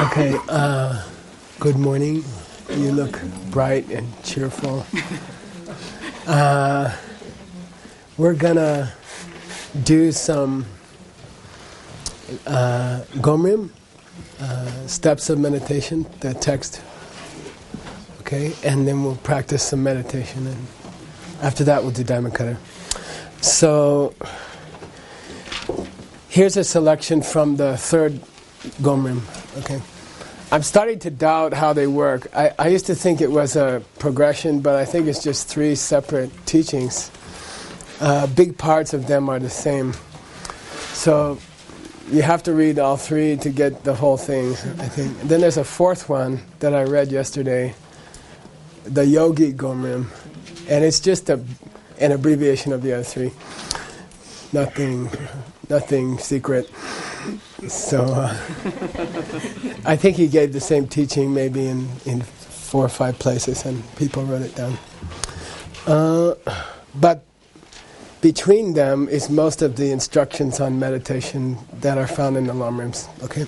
Okay, good morning. You look bright and cheerful. We're gonna do some Gomrim, steps of meditation, the text. Okay, and then we'll practice some meditation, and after that we'll do Dhammakaya. So here's a selection from the third Gomrim. Okay, I'm starting to doubt how they work. I used to think it was a progression, but I think it's just three separate teachings. Big parts of them are the same. So you have to read all three to get the whole thing, I think. And then there's a fourth one that I read yesterday, the Yogi Gomrim, and it's just an abbreviation of the other three. Nothing secret. So I think he gave the same teaching maybe in 4 or 5 places, and people wrote it down. But between them is most of the instructions on meditation that are found in the Lamrims. Okay.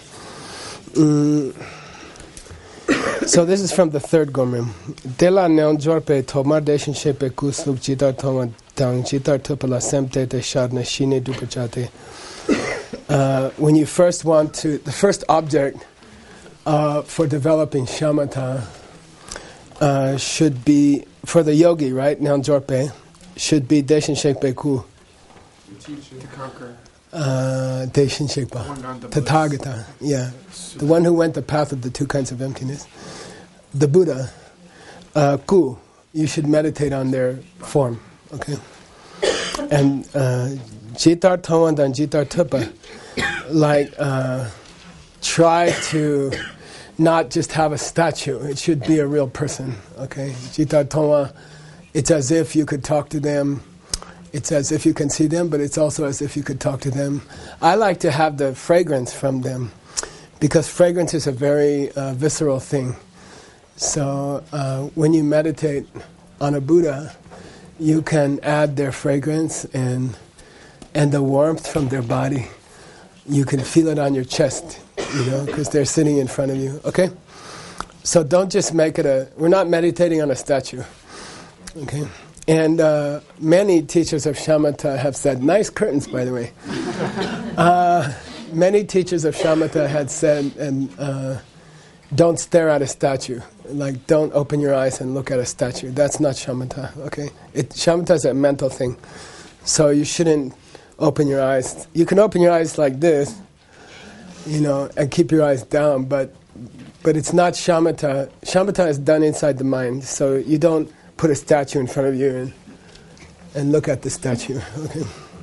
So this is from the third Gomrim. Dela neonjorpe tomar deshin shepe kusluk jitar toma dang jitar tupala semte de shadne shine dupachate. When you first want to, the first object for developing shamatha should be, for the yogi, right, neonjorpe, should be deshin shekpe ku. To conquer. Deshin shekpa. Tathagata, yeah. The one who went the path of the 2 kinds of emptiness. The Buddha, ku, you should meditate on their form, okay? And jitar toman and jitar tupa, like try to not just have a statue, it should be a real person, okay? Jitar toma, it's as if you could talk to them, it's as if you can see them, but it's also as if you could talk to them. I like to have the fragrance from them, because fragrance is a very visceral thing. So when you meditate on a Buddha, you can add their fragrance and the warmth from their body. You can feel it on your chest, because they're sitting in front of you. Okay? So don't just make it we're not meditating on a statue. Okay? And many teachers of shamatha have said, nice curtains, by the way. Many teachers of shamatha had said, don't stare at a statue. Like, don't open your eyes and look at a statue. That's not shamatha, okay? Shamatha is a mental thing. So you shouldn't open your eyes. You can open your eyes like this, and keep your eyes down, but it's not shamatha. Shamatha is done inside the mind, so you don't put a statue in front of you and look at the statue, okay?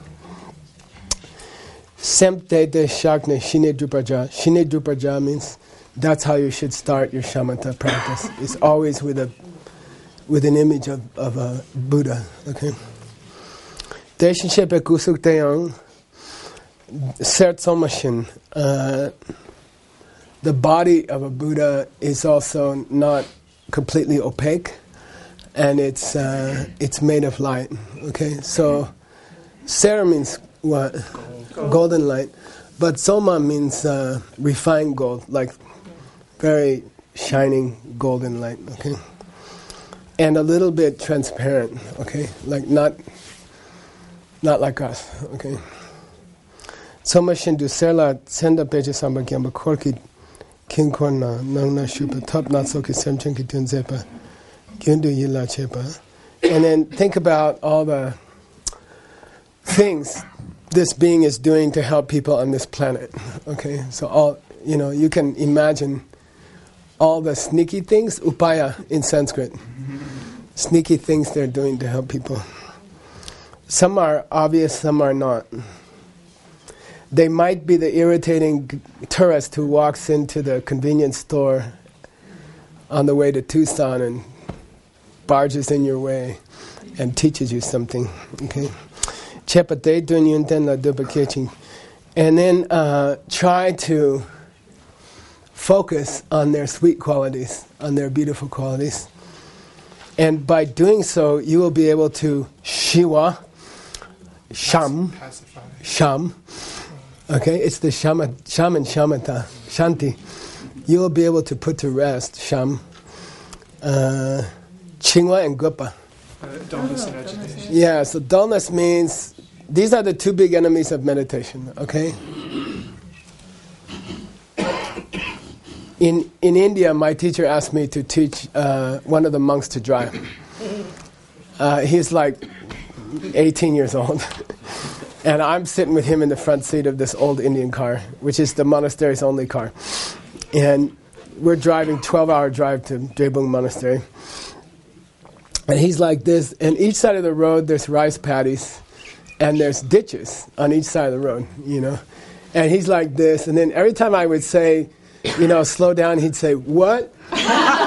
Semte de shakne shine drupaja. Shine drupaja means that's how you should start your shamatha practice. It's always with an image of a Buddha. Okay. Deshin shepe kusuk teyang sert somashin. The body of a Buddha is also not completely opaque, and it's made of light. Okay. So ser means what? Golden light. But soma means refined gold, like very shining golden light, okay? And a little bit transparent, okay? Like not like us, okay? Soma shindu serla senda peche samba gyamba korki kinkorna nangna shupa top not soki semchenki tunzepa gyundu yila chepa. And then think about all the things this being is doing to help people on this planet, okay? So all, you can imagine all the sneaky things, upaya in Sanskrit. Sneaky things they're doing to help people. Some are obvious, some are not. They might be the irritating tourist who walks into the convenience store on the way to Tucson and barges in your way and teaches you something, okay? And then try to focus on their sweet qualities, on their beautiful qualities. And by doing so, you will be able to sham, Okay, it's the shaman shamatha, shanti. you'll be able to put to rest Sham, Chingwa and Gupa. Dullness and agitation. Yeah, so dullness means these are the two big enemies of meditation, okay? In India, my teacher asked me to teach one of the monks to drive. He's like 18 years old. And I'm sitting with him in the front seat of this old Indian car, which is the monastery's only car. And we're driving 12-hour drive to Drebung Monastery. And he's like this, and each side of the road there's rice paddies, and there's ditches on each side of the road, you know. And he's like this, and then every time I would say, you know, slow down, he'd say, what? And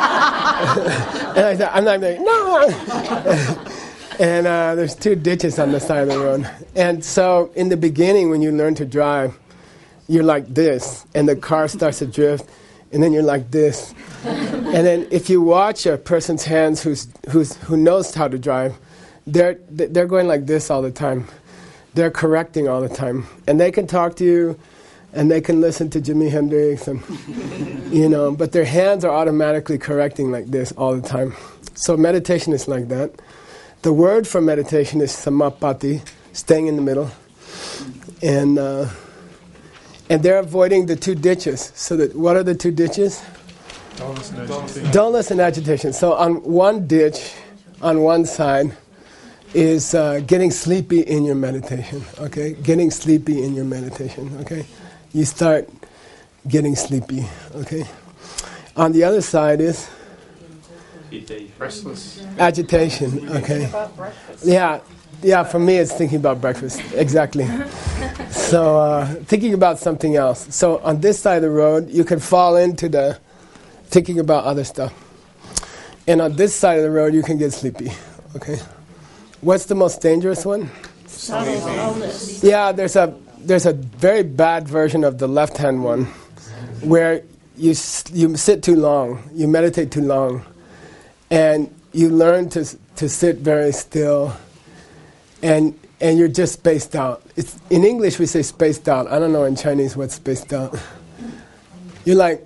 I'm like, no! And there's two ditches on the side of the road. And so in the beginning, when you learn to drive, you're like this, and the car starts to drift, and then you're like this. And then if you watch a person's hands who knows how to drive, they're going like this all the time. They're correcting all the time. And they can talk to you, and they can listen to Jimi Hendrix, and, you know, but their hands are automatically correcting like this all the time. So meditation is like that. The word for meditation is samapati, staying in the middle. And they're avoiding the two ditches. So that what are the two ditches? Dullness and agitation. Dullness and agitation. So on one ditch, on one side, is getting sleepy in your meditation. Okay, getting sleepy in your meditation. Okay, you start getting sleepy. Okay, on the other side is Restless. agitation. Okay, yeah. For me, it's thinking about breakfast. Exactly. So thinking about something else. So on this side of the road, you can fall into the thinking about other stuff. And on this side of the road, you can get sleepy. Okay. What's the most dangerous one? Dullness. Yeah, there's a very bad version of the left-hand one, where you sit too long, you meditate too long, and you learn to sit very still, and you're just spaced out. It's, in English we say spaced out. I don't know in Chinese what's spaced out. You're like,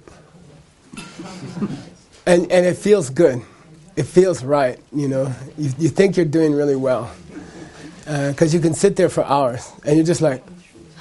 and it feels good. It feels right, you know. You think you're doing really well. Because you can sit there for hours, and you're just like...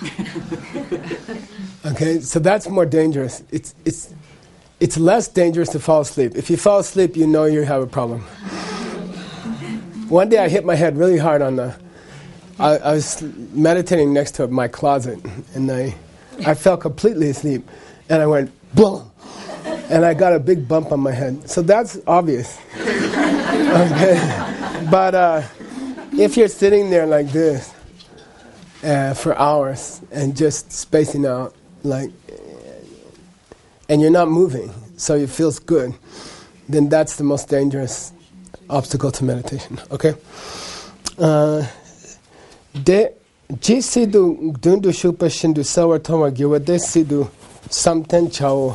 Okay, so that's more dangerous. It's less dangerous to fall asleep. If you fall asleep, you know you have a problem. One day I hit my head really hard on the... I was meditating next to my closet, and I fell completely asleep, and I went, boom! And I got a big bump on my head. So that's obvious. Okay. But if you're sitting there like this for hours and just spacing out, like, and you're not moving, so it feels good, then that's the most dangerous obstacle to meditation. Okay. De jisidu dundu shupa shindu sawar toma giwa de sidu samten chao.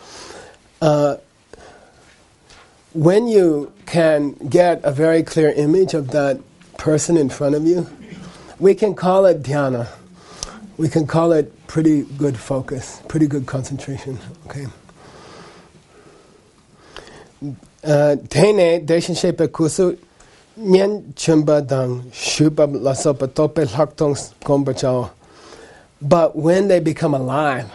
When you can get a very clear image of that person in front of you, we can call it dhyana. We can call it pretty good focus, pretty good concentration. Okay. Tene deshin shepe kusu nyen chumba dang shubab lasopa tope laktongs gombachao. But when they become alive,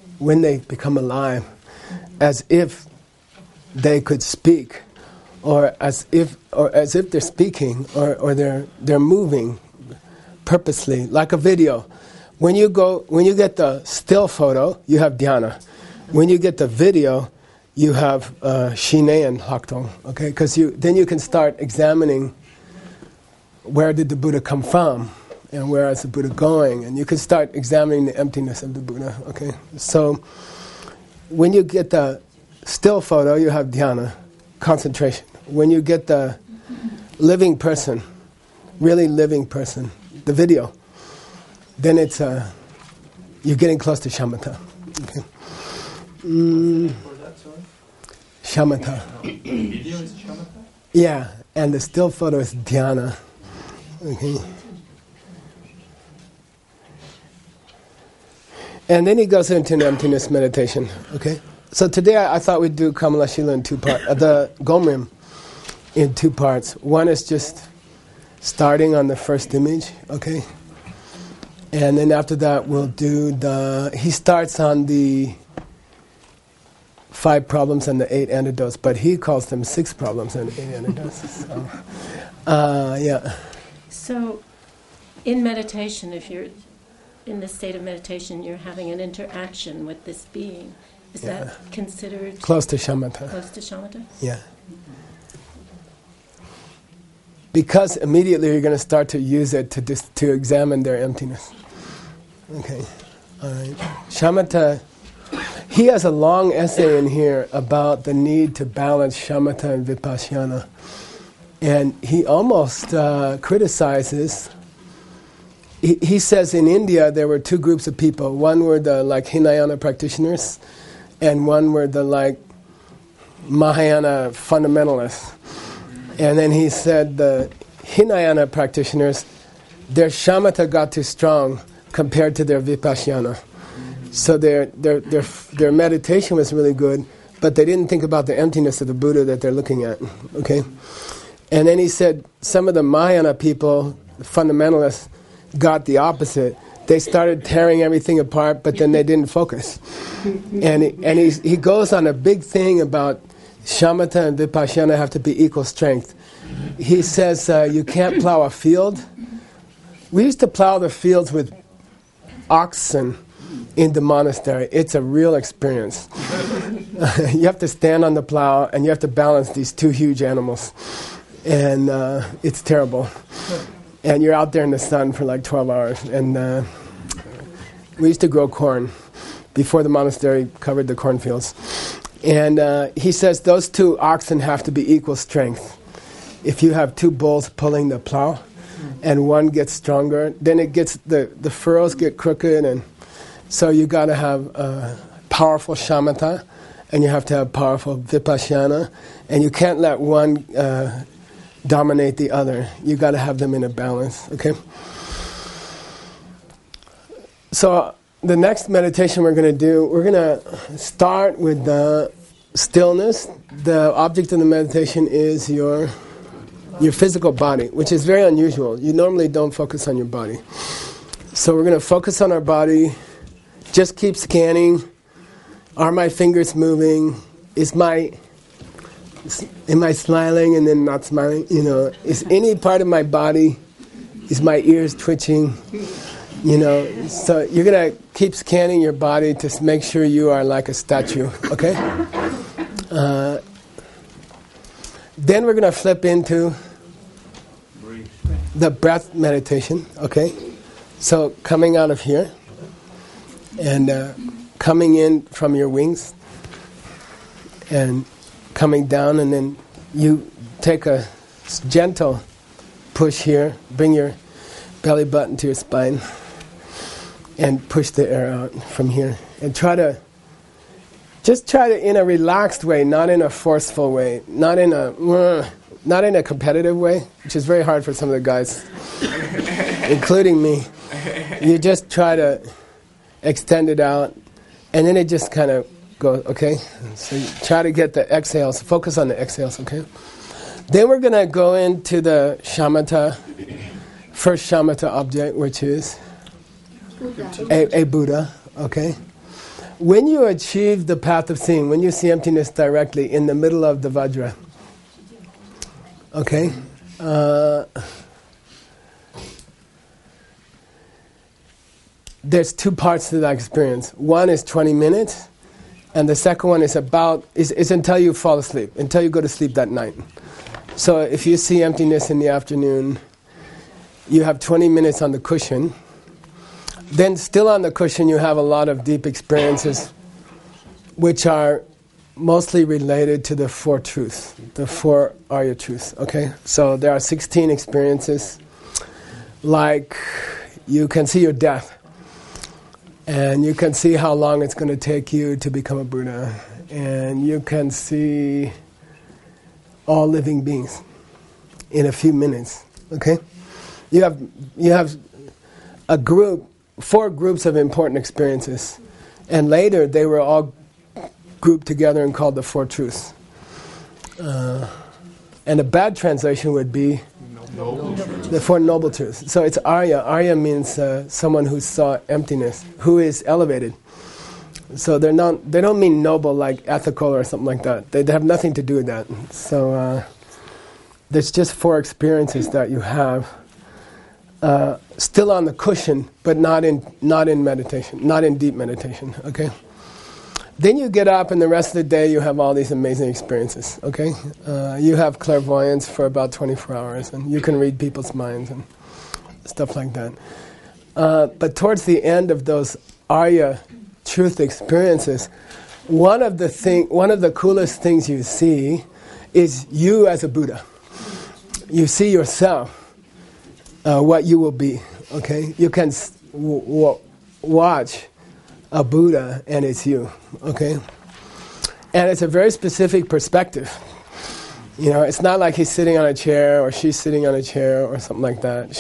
as if they could speak, or as if they're speaking, or they're moving purposely, like a video. When you get the still photo, you have dhyana. When you get the video, you have shine and haktong. Okay, because then you can start examining where did the Buddha come from, and where is the Buddha going, and you can start examining the emptiness of the Buddha. Okay, so when you get the still photo, you have dhyana, concentration. When you get the living person, really living person, the video, then it's you're getting close to shamatha. Okay. Shamatha. Video is shamatha? Yeah, and the still photo is dhyana. Okay. And then he goes into an emptiness meditation. Okay. So today I thought we'd do Kamala Shila in two parts, the Gomrim in two parts. One is just starting on the first image, okay? And then after that we'll do he starts on the 5 problems and the 8 antidotes, but he calls them 6 problems and 8 antidotes. Yeah. So, in meditation, if you're in the state of meditation, you're having an interaction with this being. Is that considered close to shamatha? Close to shamatha? Yeah. Because immediately you're going to start to use it to examine their emptiness. Okay. All right. Shamatha. He has a long essay in here about the need to balance shamatha and vipassana. And he almost criticizes, he says in India there were 2 groups of people. One were the Hinayana practitioners, and one were the Mahayana fundamentalists. And then he said the Hinayana practitioners, their shamatha got too strong compared to their vipassana. So their meditation was really good, but they didn't think about the emptiness of the Buddha that they're looking at. Okay, and then he said some of the Mahayana people, the fundamentalists, got the opposite. They started tearing everything apart, but then they didn't focus. And he goes on a big thing about shamatha and vipassana have to be equal strength. He says you can't plow a field. We used to plow the fields with oxen in the monastery. It's a real experience. You have to stand on the plow and you have to balance these 2 huge animals, and it's terrible. And you're out there in the sun for 12 hours. And we used to grow corn before the monastery covered the cornfields. And he says those 2 oxen have to be equal strength. If you have 2 bulls pulling the plow and one gets stronger, then it gets the furrows get crooked, and so you got to have powerful shamatha, and you have to have powerful vipassana, and you can't let one dominate the other. You got to have them in a balance. Okay. So the next meditation we're going to do, we're going to start with the stillness. The object of the meditation is your physical body, which is very unusual. You normally don't focus on your body. So we're going to focus on our body. Just keep scanning. Are my fingers moving? Am I smiling and then not smiling? Is any part of my body, is my ears twitching? So you're going to keep scanning your body to make sure you are like a statue, okay? Then we're going to flip into the breath meditation, okay? So coming out of here and coming in from your wings and coming down, and then you take a gentle push here, bring your belly button to your spine and push the air out from here, and try to in a relaxed way, not in a forceful way, not in a competitive way, which is very hard for some of the guys, including me. You just try to extend it out, and then it just kind of goes, okay? So you try to get the exhales, focus on the exhales, okay? Then we're going to go into the shamatha, first shamatha object, which is a Buddha, okay? When you achieve the path of seeing, when you see emptiness directly in the middle of the Vajra, okay? There's 2 parts to that experience. One is 20 minutes, and the second one is until you fall asleep, until you go to sleep that night. So if you see emptiness in the afternoon, you have 20 minutes on the cushion. Then still on the cushion you have a lot of deep experiences which are mostly related to the 4 truths, the 4 Arya truths, okay? So there are 16 experiences, like you can see your death, and you can see how long it's going to take you to become a Buddha, and you can see all living beings in a few minutes, okay? You have a group, 4 groups of important experiences, and later they were all grouped together and called the Four Truths. And a bad translation would be the Four Noble Truths. So it's Arya. Arya means someone who saw emptiness, who is elevated. So they don't mean noble like ethical or something like that. They have nothing to do with that. So there's just 4 experiences that you have, still on the cushion, but not in meditation, not in deep meditation. Okay. Then you get up, and the rest of the day you have all these amazing experiences. Okay. You have clairvoyance for about 24 hours, and you can read people's minds and stuff like that. But towards the end of those Arya truth experiences, one of the coolest things you see is you as a Buddha. You see yourself, what you will be. Okay, you can watch a Buddha, and it's you. Okay, and it's a very specific perspective. You know, it's not like he's sitting on a chair or she's sitting on a chair or something like that.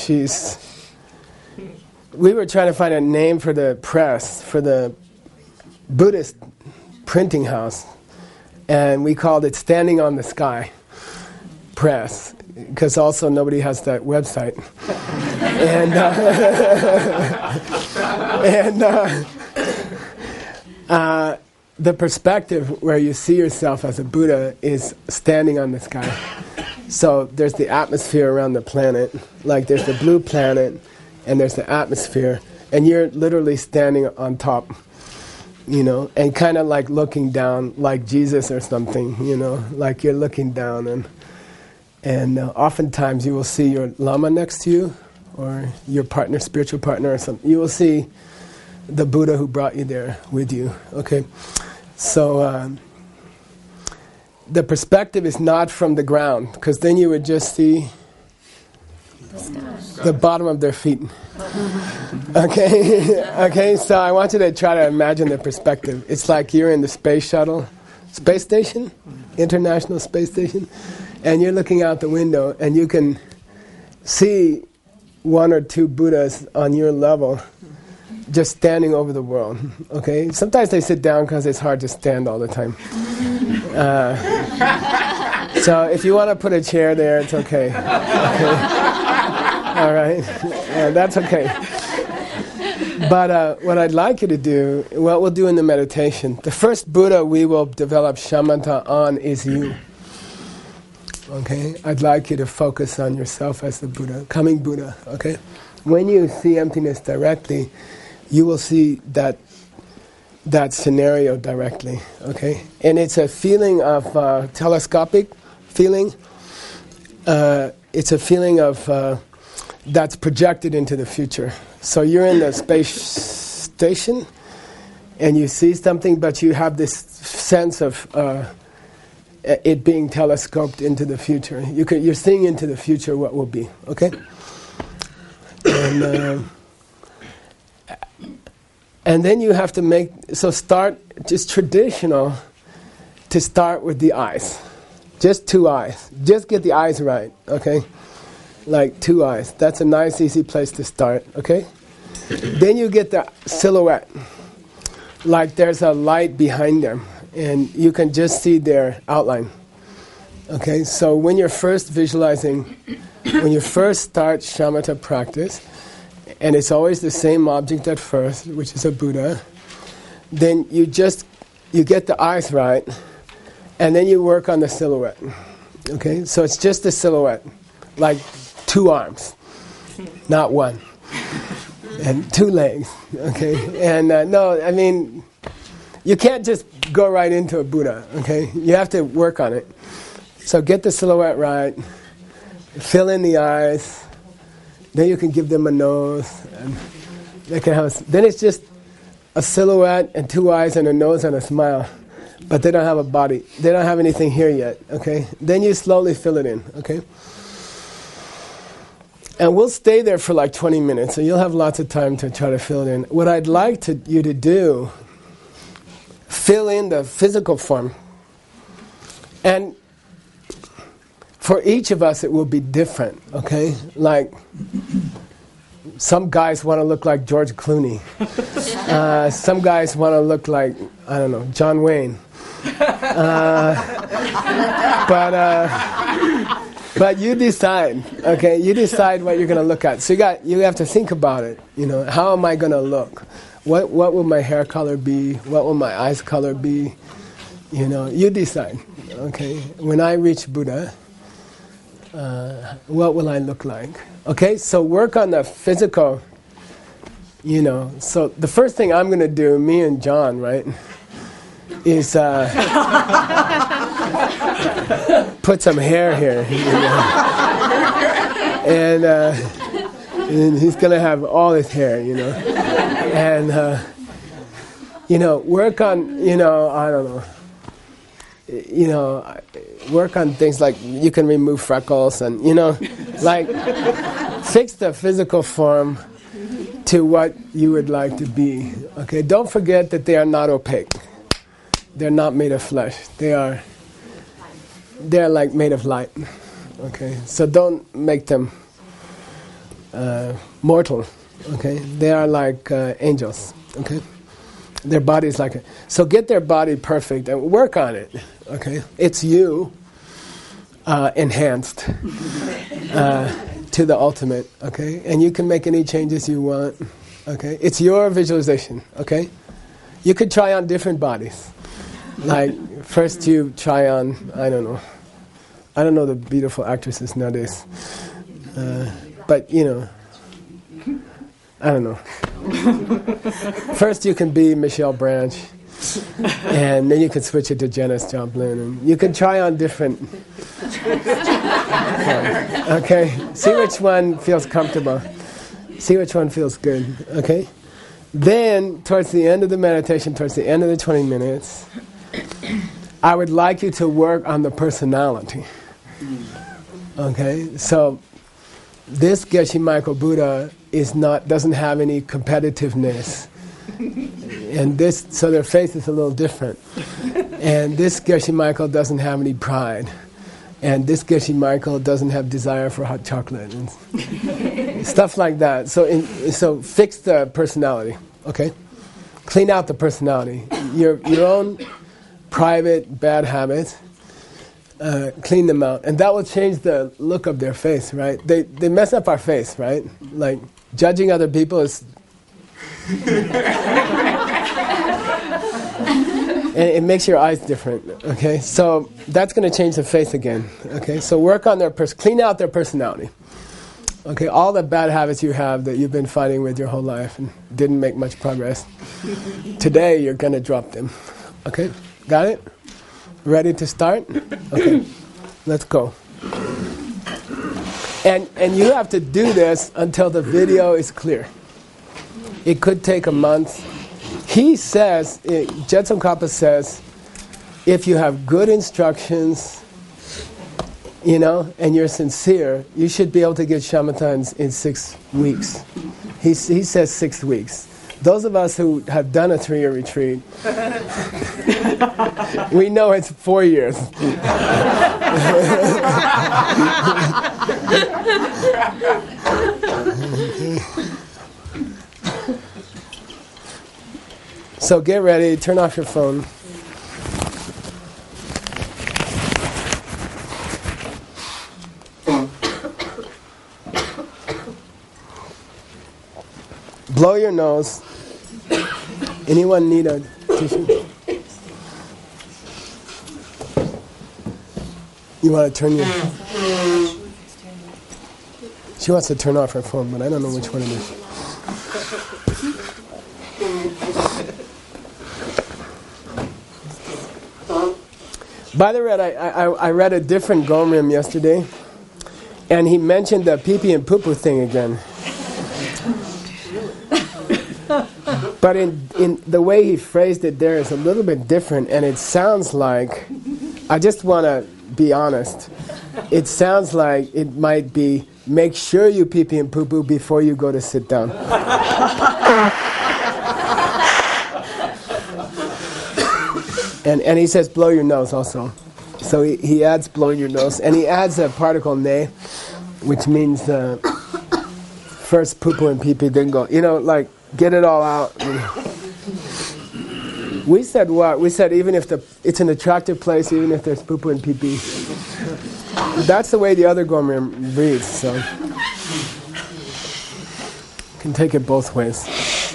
We were trying to find a name for the press, for the Buddhist printing house, and we called it Standing on the Sky Press, because also nobody has that website. And the perspective where you see yourself as a Buddha is standing on the sky. So there's the atmosphere around the planet, like there's the blue planet, and there's the atmosphere, and you're literally standing on top. You know, and kind of like looking down, like Jesus or something, you know, like you're looking down, and oftentimes you will see your lama next to you, or your partner, spiritual partner or something. You will see the Buddha who brought you there with you, okay? So the perspective is not from the ground, because then you would just see the bottom of their feet. Okay, okay. So I want you to try to imagine the perspective. It's like you're in the space shuttle, space station, International Space Station, and you're looking out the window, and you can see 1 or 2 Buddhas on your level, just standing over the world. Okay. Sometimes they sit down because it's hard to stand all the time. So if you want to put a chair there, it's okay. Okay. All right, that's okay. But what I'd like you to do, what we'll do in the meditation, the first Buddha we will develop shamatha on is you. Okay, I'd like you to focus on yourself as the Buddha, coming Buddha. Okay, when you see emptiness directly, you will see that scenario directly. Okay, and it's a feeling of telescopic feeling. It's a feeling of that's projected into the future. So you're in the space station and you see something, but you have this sense of it being telescoped into the future. You're seeing into the future what will be, okay? And then you have to start, just traditional, to start with the eyes. Just 2 eyes. Just get the eyes right, okay? Like 2 eyes. That's a nice, easy place to start, okay? Then you get the silhouette. Like there's a light behind them, and you can just see their outline. Okay, so when you're first visualizing, when you first start shamatha practice, and it's always the same object at first, which is a Buddha, then you get the eyes right, and then you work on the silhouette. Okay, so it's just the silhouette, like 2 arms, not 1, and 2 legs. Okay, and no, I mean, you can't just go right into a Buddha. Okay, you have to work on it. So get the silhouette right, fill in the eyes. Then you can give them a nose, and they can have. Then it's just a silhouette and 2 eyes and a nose and a smile, but they don't have a body. They don't have anything here yet. Okay. Then you slowly fill it in. Okay. And we'll stay there for like 20 minutes, so you'll have lots of time to try to fill it in. What I'd like you to do, fill in the physical form. And for each of us, it will be different, okay? Like, some guys want to look like George Clooney. Some guys want to look like, I don't know, John Wayne. But you decide, okay? You decide what you're going to look at. So you have to think about it. You know, how am I going to look? What will my hair color be? What will my eyes color be? You know, you decide, okay? When I reach Buddha, what will I look like? Okay, so work on the physical, you know. So the first thing I'm going to do, me and John, right, is put some hair here. You know? And he's going to have all his hair, you know. And, you know, work on, you know, I don't know. You know, work on things like you can remove freckles and, you know, like fix the physical form to what you would like to be. Okay, don't forget that they are not opaque. They're not made of flesh. They're like made of light. Okay, so don't make them mortal. Okay, they are like angels. Okay. Their body's like it. So get their body perfect and work on it. Okay, it's you enhanced to the ultimate. Okay, and you can make any changes you want. Okay, it's your visualization. Okay, you could try on different bodies. Like first you try on I don't know the beautiful actresses nowadays, but you know. I don't know. First you can be Michelle Branch, and then you can switch it to Janis Joplin, and you can try on different... Okay? See which one feels comfortable. See which one feels good, okay? Then, towards the end of the meditation, towards the end of the 20 minutes, I would like you to work on the personality. Okay? So, this Geshe Michael Buddha doesn't have any competitiveness, and so their face is a little different. And this Geshe Michael doesn't have any pride, and this Geshe Michael doesn't have desire for hot chocolate and stuff like that. So fix the personality, okay? Clean out the personality, your own private bad habits. Clean them out, and that will change the look of their face, right? They mess up our face, right? Like judging other people is, and it makes your eyes different. Okay, so that's going to change the face again. Okay, so work on clean out their personality. Okay, all the bad habits you have that you've been fighting with your whole life and didn't make much progress. Today you're going to drop them. Okay, got it? Ready to start? Okay, let's go. And you have to do this until the video is clear. It could take a month. He says, Jetsun Kappa says, if you have good instructions, you know, and you're sincere, you should be able to get shamatha in 6 weeks. He says 6 weeks. Those of us who have done a 3-year retreat, we know it's 4 years. So get ready, turn off your phone. Blow your nose. Anyone need a tissue? You want to turn your... She wants to turn off her phone, but I don't know which one it is. By the way, I read a different Gomrim yesterday, and he mentioned the pee-pee and poo-poo thing again. But in the way he phrased it there is a little bit different, and it sounds like, I just want to be honest, it sounds like it might be, make sure you pee-pee and poo-poo before you go to sit down. And he says blow your nose also. So he adds blowing your nose, and he adds a particle ne, which means first poo-poo and pee-pee, then go. You know, like, get it all out. We said what? We said even if it's an attractive place, even if there's poo-poo and pee-pee. That's the way the other Gomer reads, so you can take it both ways.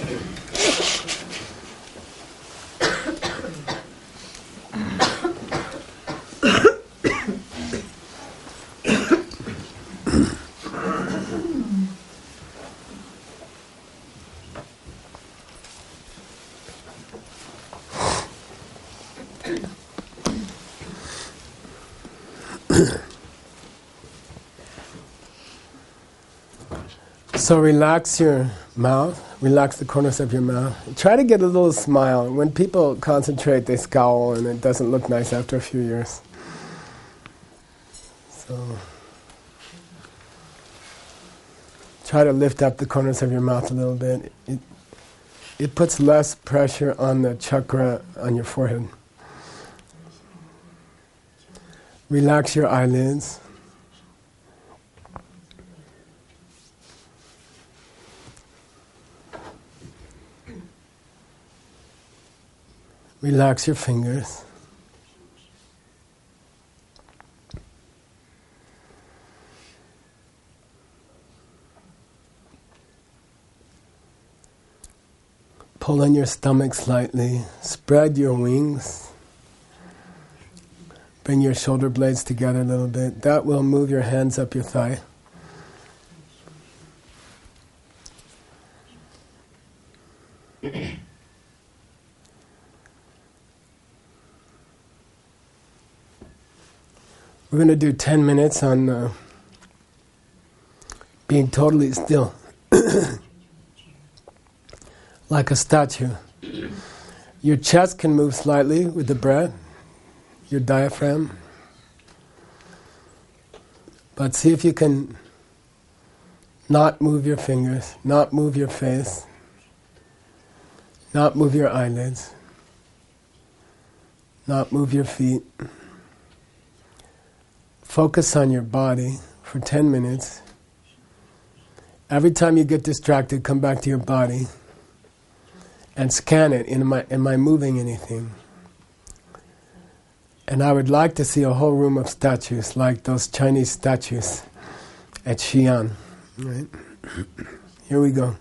So relax your mouth, relax the corners of your mouth. Try to get a little smile. When people concentrate, they scowl and it doesn't look nice after a few years. So try to lift up the corners of your mouth a little bit. It puts less pressure on the chakra on your forehead. Relax your eyelids. Relax your fingers. Pull in your stomach slightly. Spread your wings. Bring your shoulder blades together a little bit. That will move your hands up your thigh. We're going to do 10 minutes on being totally still, like a statue. Your chest can move slightly with the breath, your diaphragm. But see if you can not move your fingers, not move your face, not move your eyelids, not move your feet. Focus on your body for 10 minutes. Every time you get distracted, come back to your body and scan it. Am I moving anything? And I would like to see a whole room of statues, like those Chinese statues at Xi'an. Right? Here we go.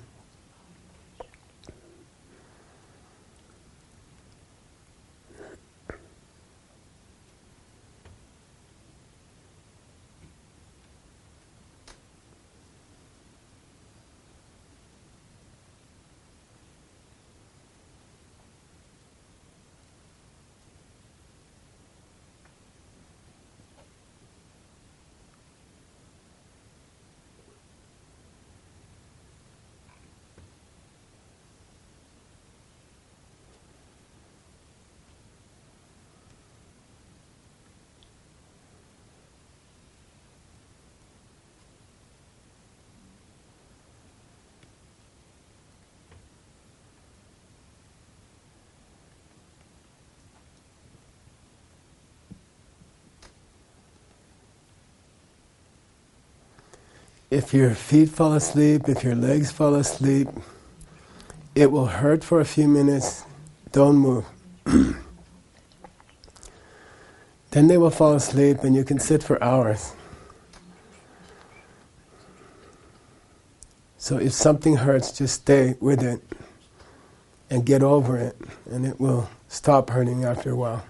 If your feet fall asleep, if your legs fall asleep, it will hurt for a few minutes. Don't move. Then they will fall asleep and you can sit for hours. So if something hurts, just stay with it and get over it, and it will stop hurting after a while.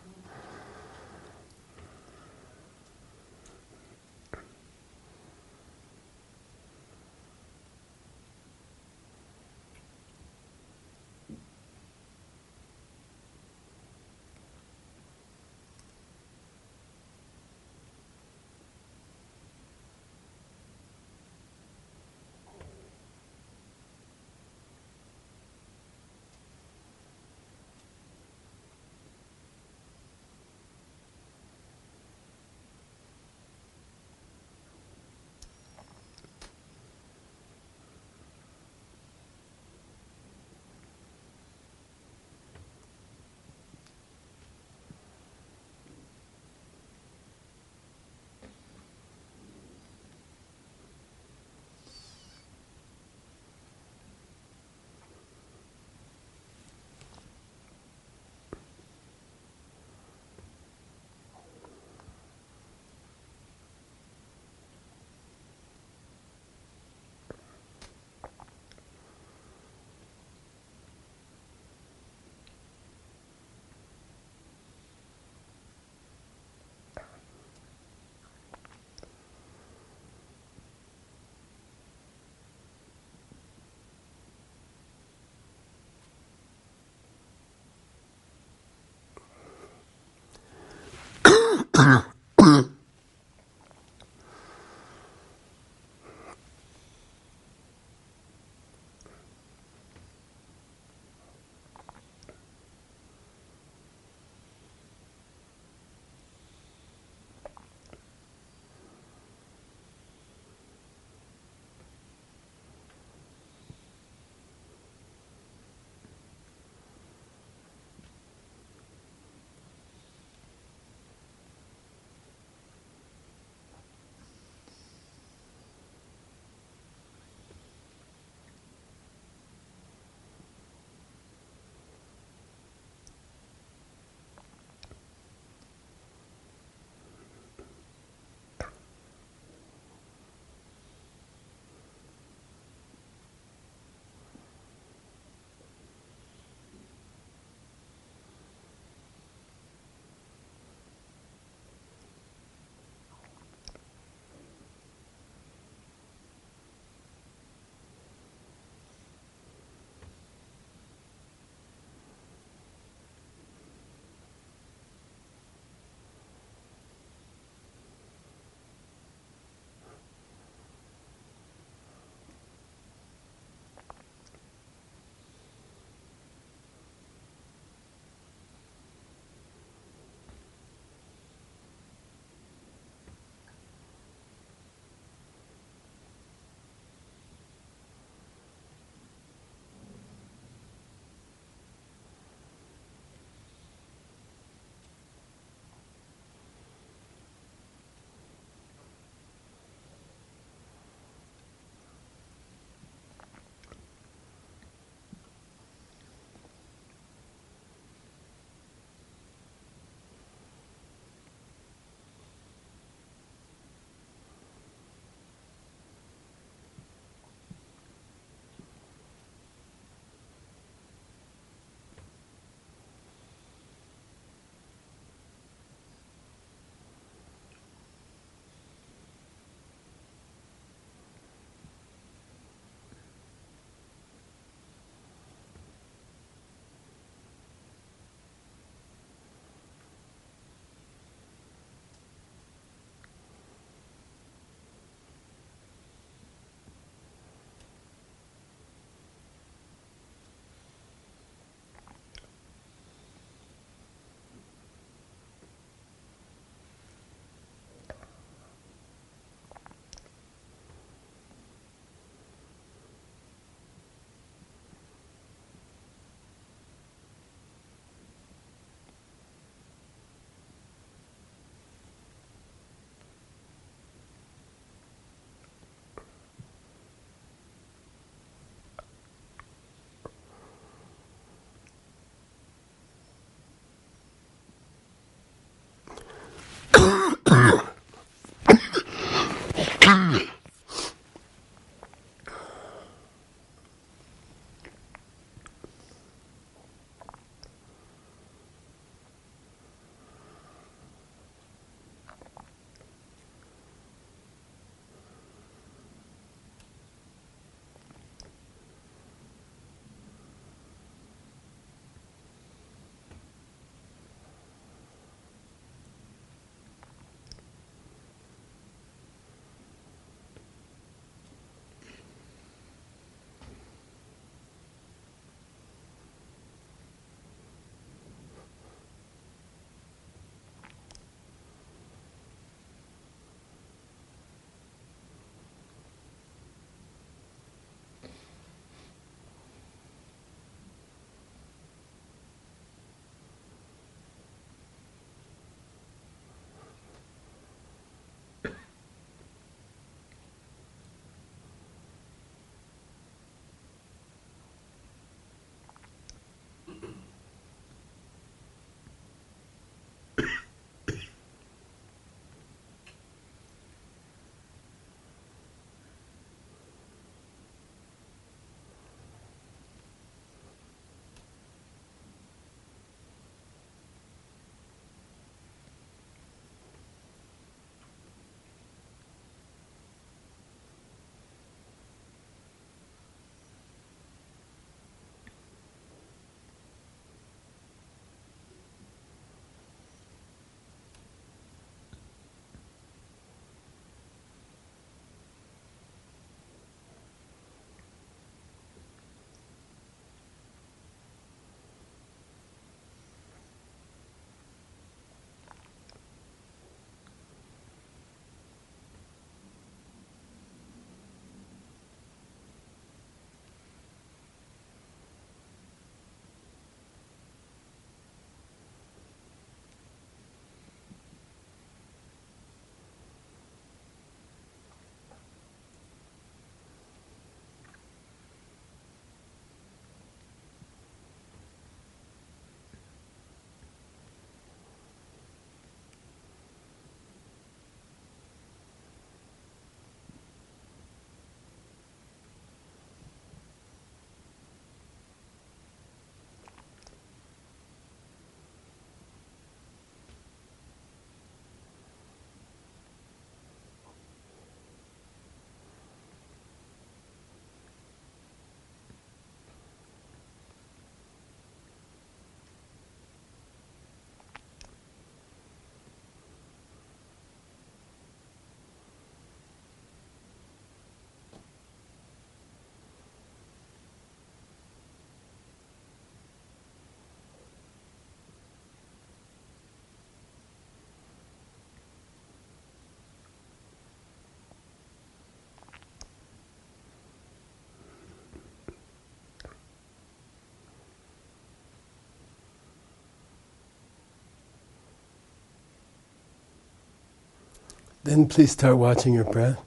Then please start watching your breath.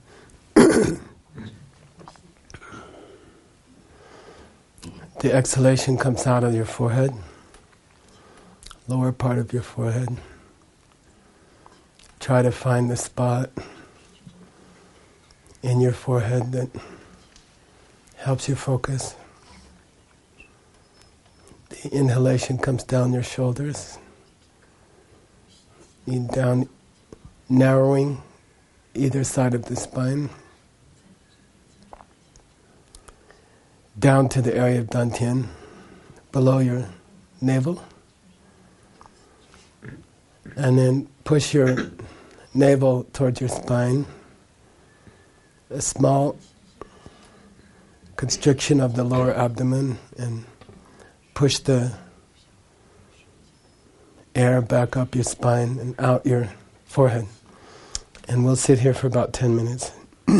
The exhalation comes out of your forehead, lower part of your forehead. Try to find the spot in your forehead that helps you focus. The inhalation comes down your shoulders, down, narrowing either side of the spine, down to the area of Dantian, below your navel, and then push your navel towards your spine, a small constriction of the lower abdomen, and push the air back up your spine and out your forehead. And we'll sit here for about 10 minutes.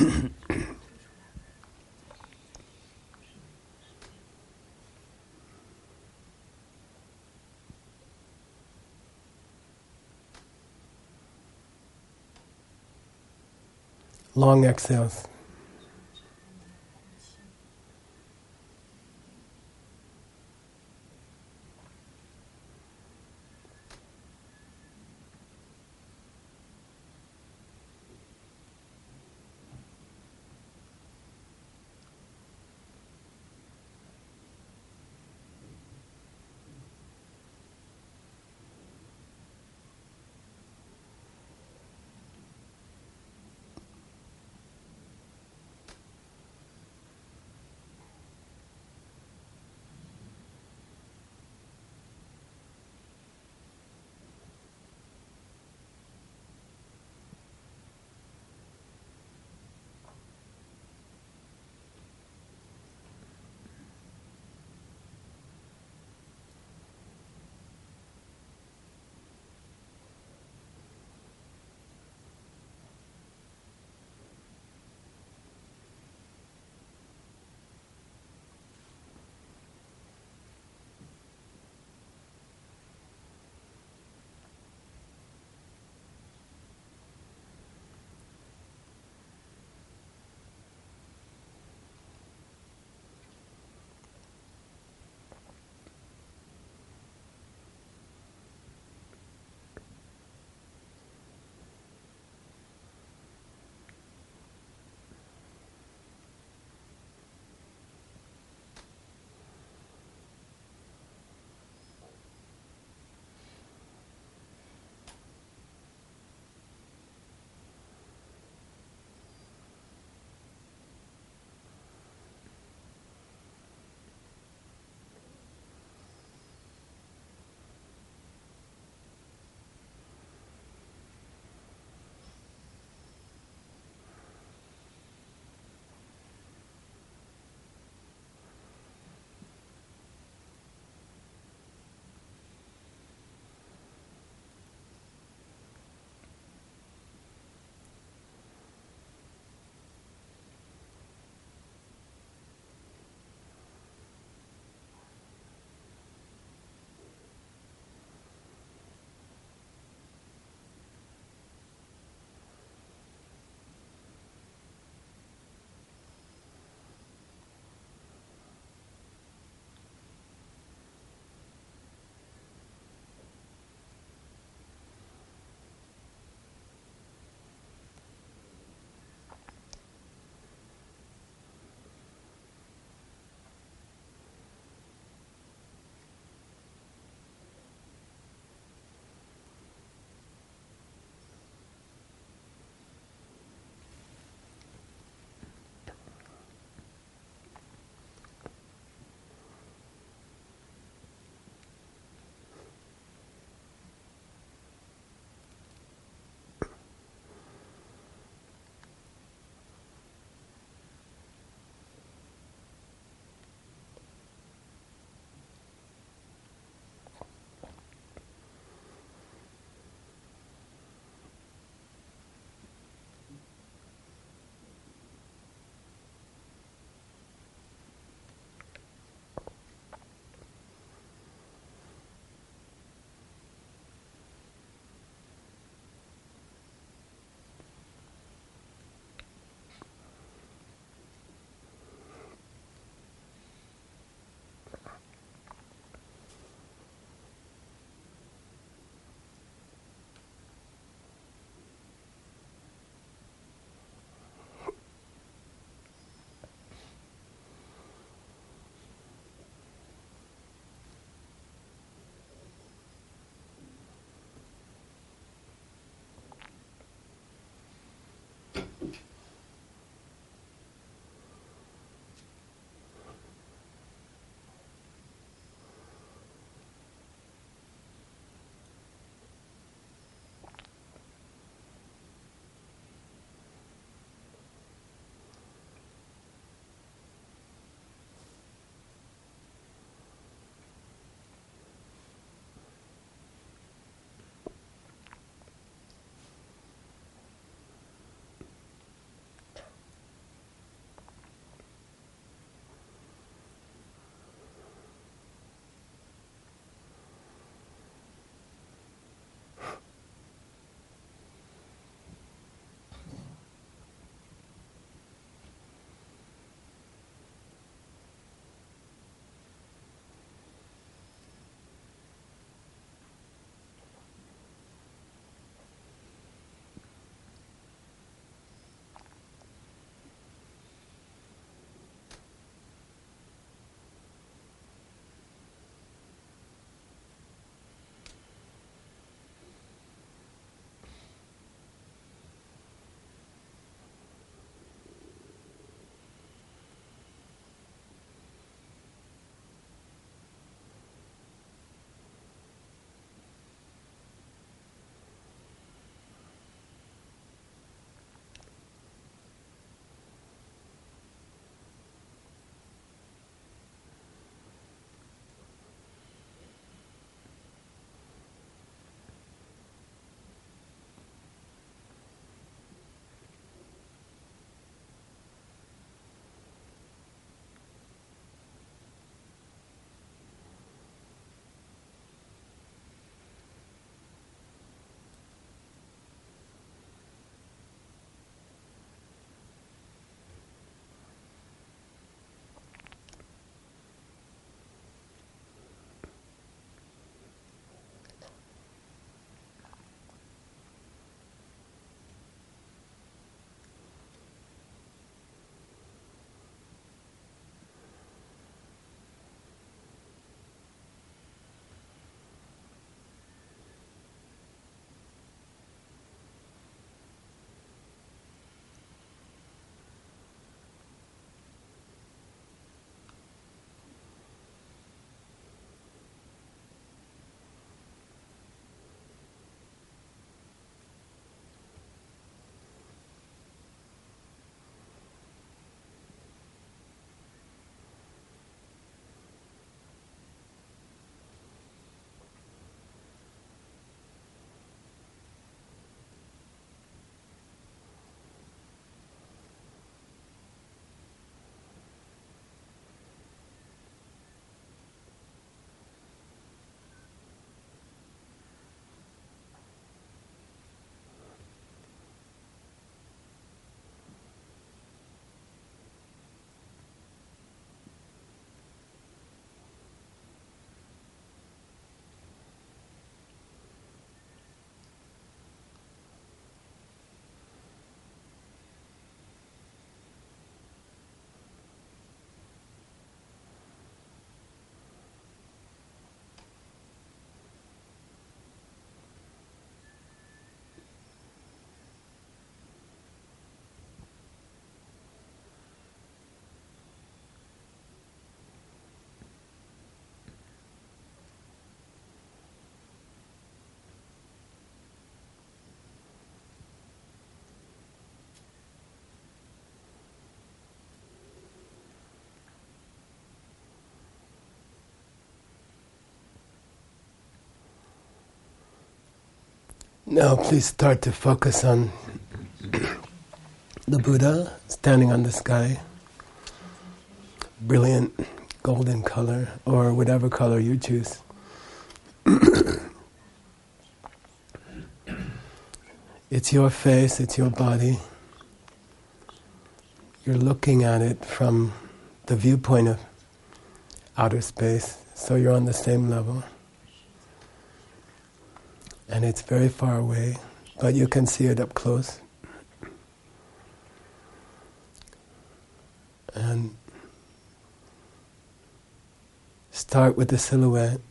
Long exhales. Now please start to focus on the Buddha standing on the sky. Brilliant golden color, or whatever color you choose. It's your face, it's your body. You're looking at it from the viewpoint of outer space, so you're on the same level. And it's very far away, but you can see it up close. And start with the silhouette,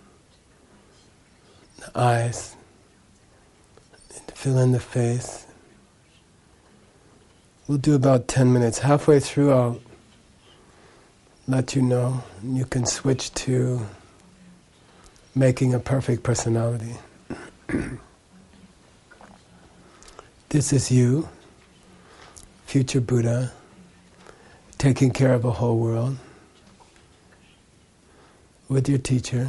the eyes, fill in the face. We'll do about 10 minutes. Halfway through I'll let you know. You can switch to making a perfect personality. This is you, future Buddha, taking care of a whole world with your teacher.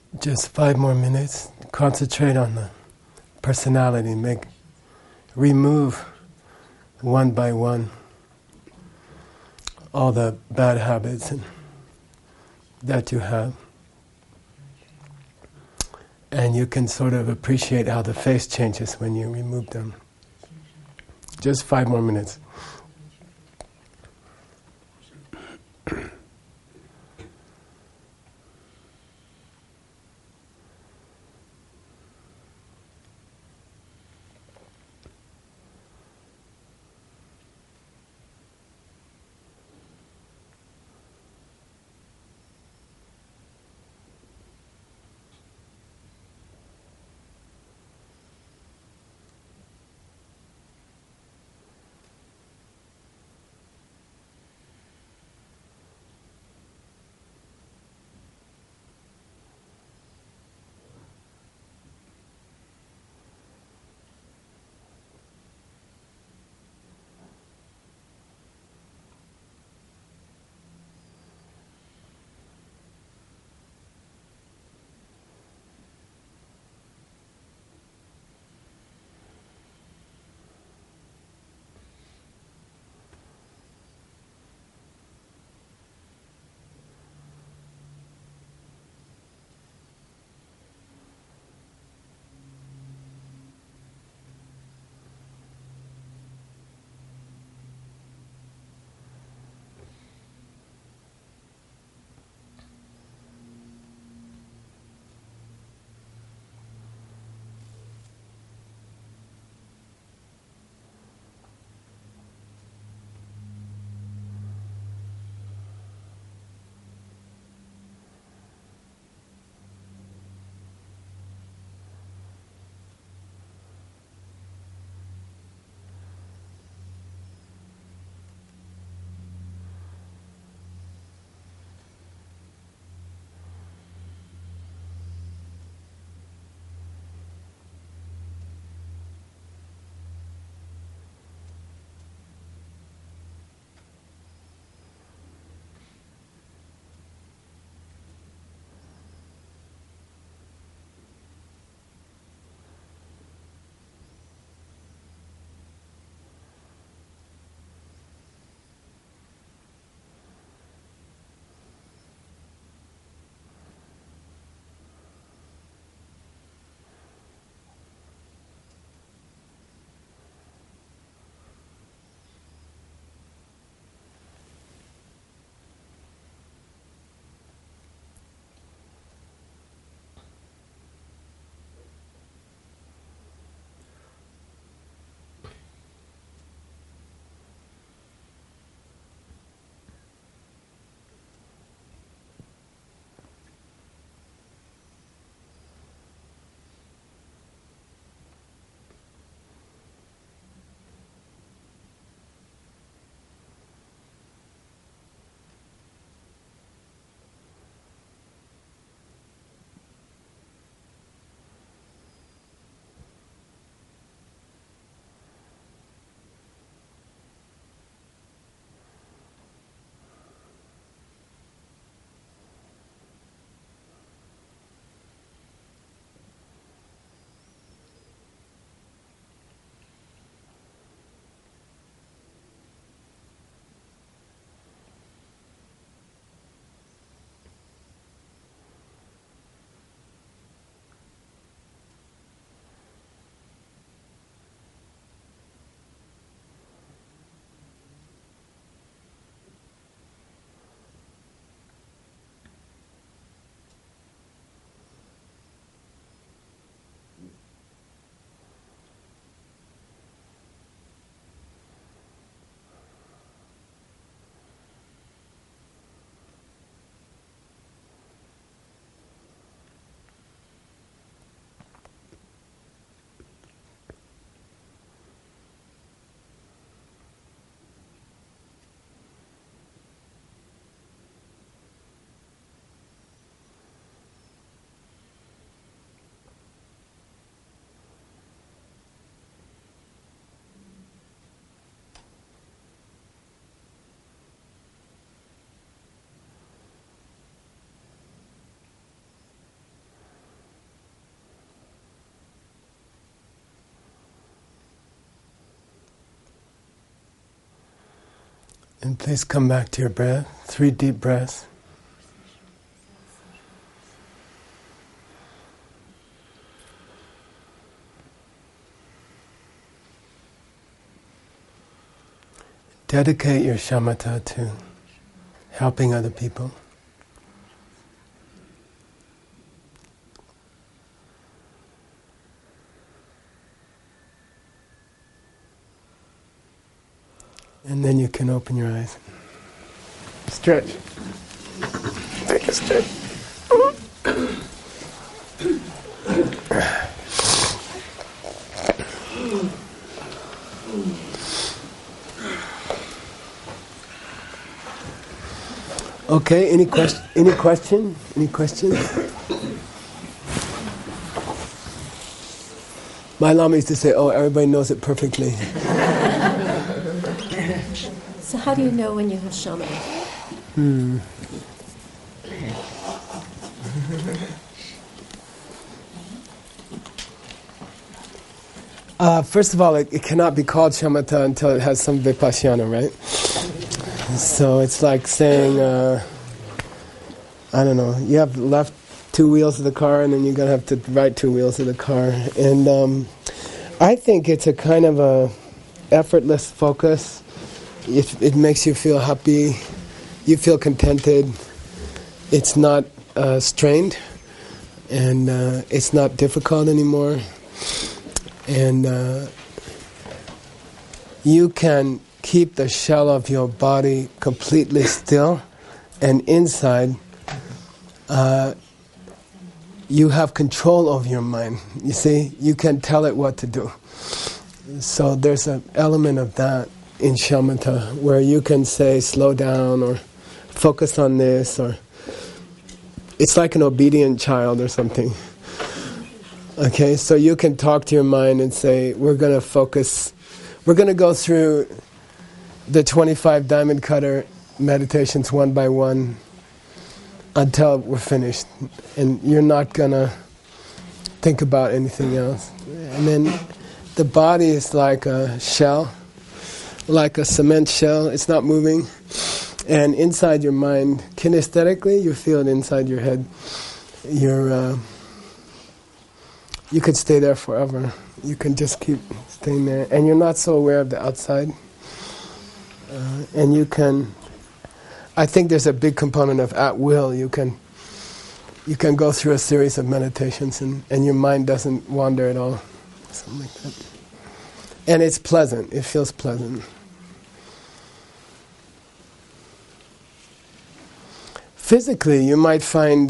Just 5 more minutes. Concentrate on the personality. Remove one by one all the bad habits that you have. And you can sort of appreciate how the face changes when you remove them. Just 5 more minutes. And please come back to your breath. 3 deep breaths. Dedicate your shamatha to helping other people. And then you can open your eyes. Stretch. Take a stretch. Okay, any question? Any questions? My Lama used to say, "Oh, everybody knows it perfectly." So how do you know when you have shamatha? First of all, it cannot be called shamatha until it has some vipassana, right? So it's like saying, I don't know, you have left 2 wheels of the car and then you're going to have to right 2 wheels of the car. And I think it's a kind of a effortless focus. It makes you feel happy, you feel contented, it's not strained, and it's not difficult anymore. And you can keep the shell of your body completely still, and inside you have control over your mind. You see, you can tell it what to do. So there's an element of that in shamatha where you can say slow down or focus on this, or it's like an obedient child or something. Okay, so you can talk to your mind and say, we're going to focus, we're going to go through the 25 diamond cutter meditations one by one until we're finished, and you're not going to think about anything else. And then the body is like a shell, like a cement shell. It's not moving. And inside your mind, kinesthetically, you feel it inside your head. You could stay there forever. You can just keep staying there. And you're not so aware of the outside. And you can, I think there's a big component of at will. You can go through a series of meditations and your mind doesn't wander at all. Something like that. And it's pleasant. It feels pleasant. Physically, you might find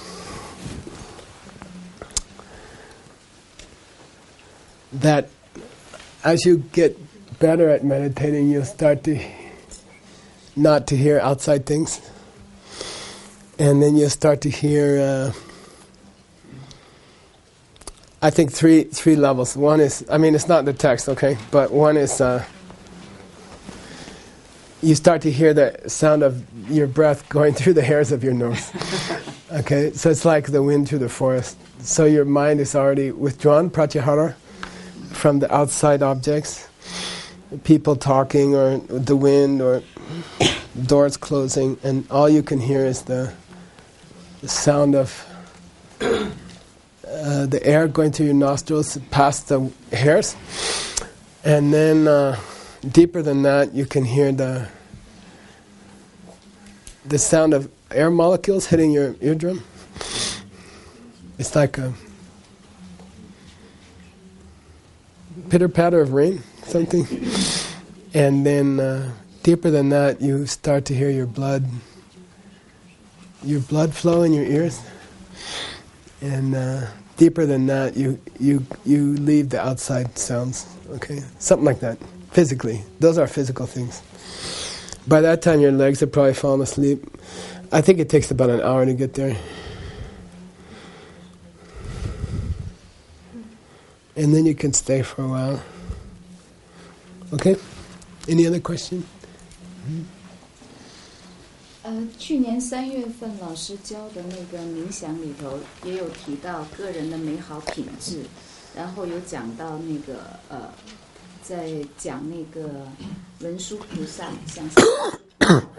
that as you get better at meditating, you'll start to not to hear outside things. And then you'll start to hear, I think, three levels. One is, I mean, it's not the text, okay? But one is, you start to hear the sound of your breath going through the hairs of your nose. Okay? So it's like the wind through the forest. So your mind is already withdrawn, pratyahara, from the outside objects. People talking, or the wind, or doors closing, and all you can hear is the sound of the air going through your nostrils past the hairs. And then deeper than that, you can hear the sound of air molecules hitting your eardrum. It's like a pitter-patter of rain, something. And then deeper than that, you start to hear your blood flow in your ears. And deeper than that, you leave the outside sounds. Okay, something like that. Physically, those are physical things. By that time, your legs have probably fallen asleep. I think it takes about an hour to get there. And then you can stay for a while. Okay? Any other question? 去年3月份老师教的那个冥想里头也有提到个人的美好品质，然后有讲到那个在讲那个文殊菩萨，想象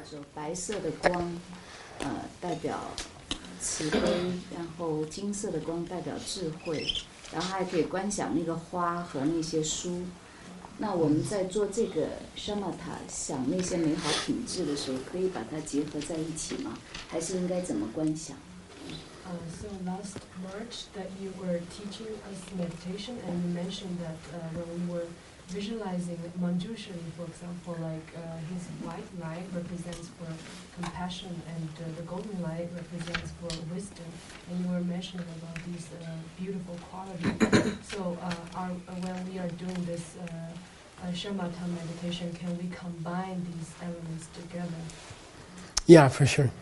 说白色的光，代表慈悲，然后金色的光代表智慧，然后还可以观想那个花和那些书。那我们在做这个 shamatha 想那些美好品质的时候，可以把它结合在一起吗？还是应该怎么观想？ So last March that you were teaching us meditation, and you mentioned that when we were visualizing Manjushri, for example, like his white light represents for compassion and the golden light represents for wisdom, and you were mentioning about these beautiful qualities. So when we are doing this shamatha meditation, can we combine these elements together? Yeah, for sure.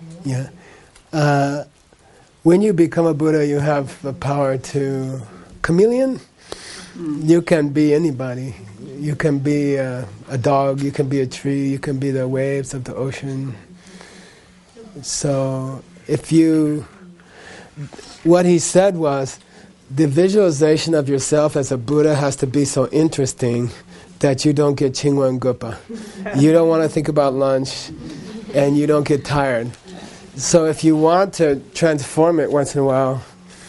Yeah. When you become a Buddha, you have the power to chameleon. You can be anybody. You can be a dog, you can be a tree, you can be the waves of the ocean. So what he said was, the visualization of yourself as a Buddha has to be so interesting that you don't get Chingwa and Gupa. You don't want to think about lunch, and you don't get tired. So if you want to transform it once in a while,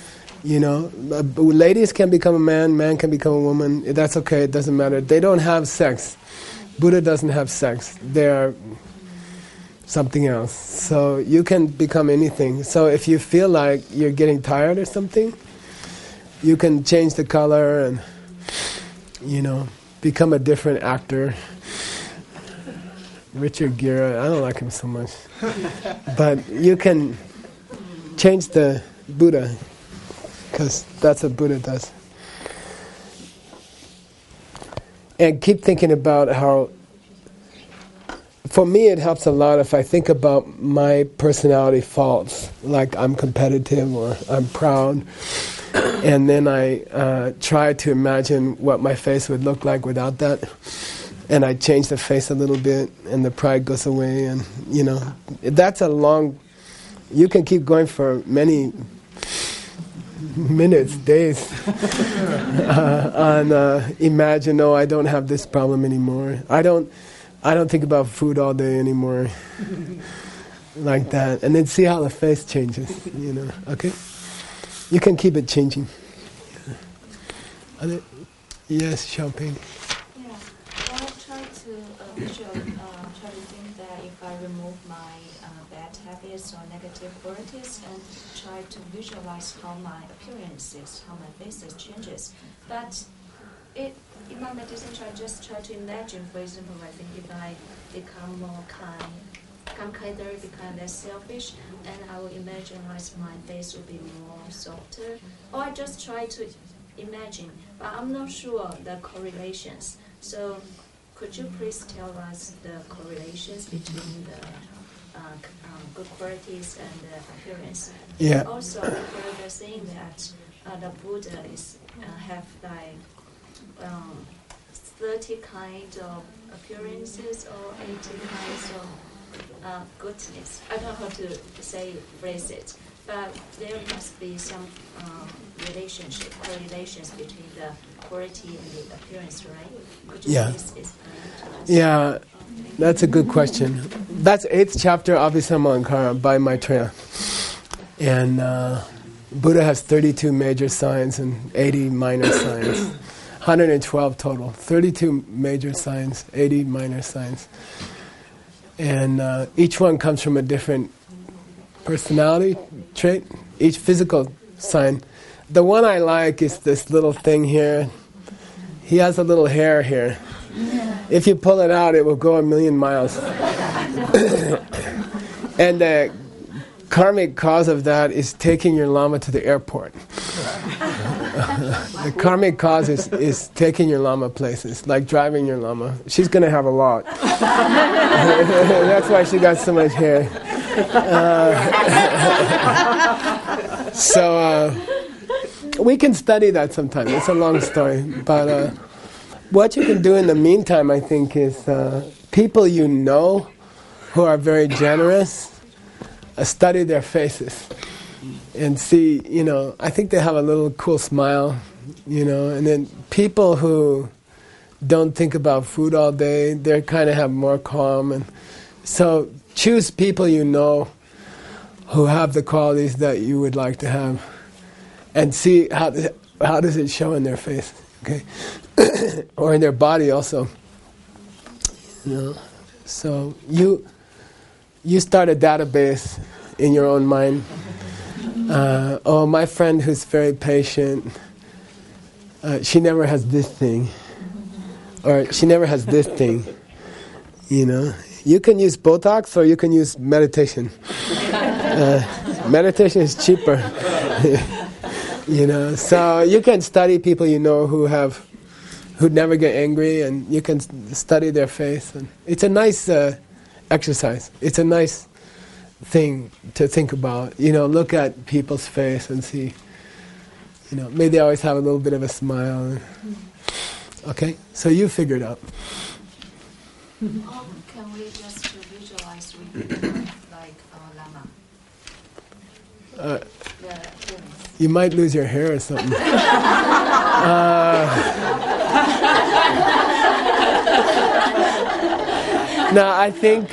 ladies can become a man can become a woman. That's okay, it doesn't matter. They don't have sex. Buddha doesn't have sex. They are something else. So you can become anything. So if you feel like you're getting tired or something, you can change the color and, become a different actor. Richard Gere, I don't like him so much. But you can change the Buddha, because that's what Buddha does. And keep thinking about how, for me it helps a lot if I think about my personality faults, like I'm competitive or I'm proud, and then I try to imagine what my face would look like without that. And I change the face a little bit, and the pride goes away, and that's a long. You can keep going for many minutes, days, on imagine. I don't have this problem anymore. I don't think about food all day anymore, like that, and then see how the face changes. Okay, you can keep it changing. Yes, Champagne. Try to think that if I remove my bad habits or negative qualities and try to visualize how my appearances, how my faces changes. But in my meditation, I just try to imagine, for example, I think if I become more kind, become kinder, become less selfish, and I will imagine my face will be more softer. Or I just try to imagine, but I'm not sure the correlations. So could you please tell us the correlations between the good qualities and the appearance? Yeah. Also, I heard the saying that the Buddha have like 30 kinds of appearances or 80 kinds of goodness. I don't know how to phrase it, but there must be some correlations between the quality and the appearance, right? Could you please explain to us? Yeah, that's a good question. That's 8th chapter, Abhisammalankara, by Maitreya. And Buddha has 32 major signs and 80 minor signs. 112 total. 32 major signs, 80 minor signs. And each one comes from a different personality trait, each physical sign. The one I like is this little thing here. He has a little hair here. If you pull it out, it will go 1,000,000 miles. And the karmic cause of that is taking your lama to the airport. The karmic cause is taking your lama places, like driving your lama. She's going to have a lot. That's why she got so much hair. So we can study that sometime. It's a long story. But what you can do in the meantime, I think, is people you know who are very generous, study their faces and see, I think they have a little cool smile, and then people who don't think about food all day, they kind of have more calm, and So choose people you know who have the qualities that you would like to have, and see how does it show in their face, okay, or in their body also. You know, so you start a database in your own mind. Oh, my friend who's very patient, she never has this thing, or she never has this thing. You know, you can use Botox or you can use meditation. Meditation is cheaper. You know, so you can study people you know who never get angry, and you can study their face. And it's a nice exercise. It's a nice thing to think about. You know, look at people's face and see. You know, maybe they always have a little bit of a smile. Okay, so you figure it out. Can we just visualize with like Lama? You might lose your hair or something. No, I think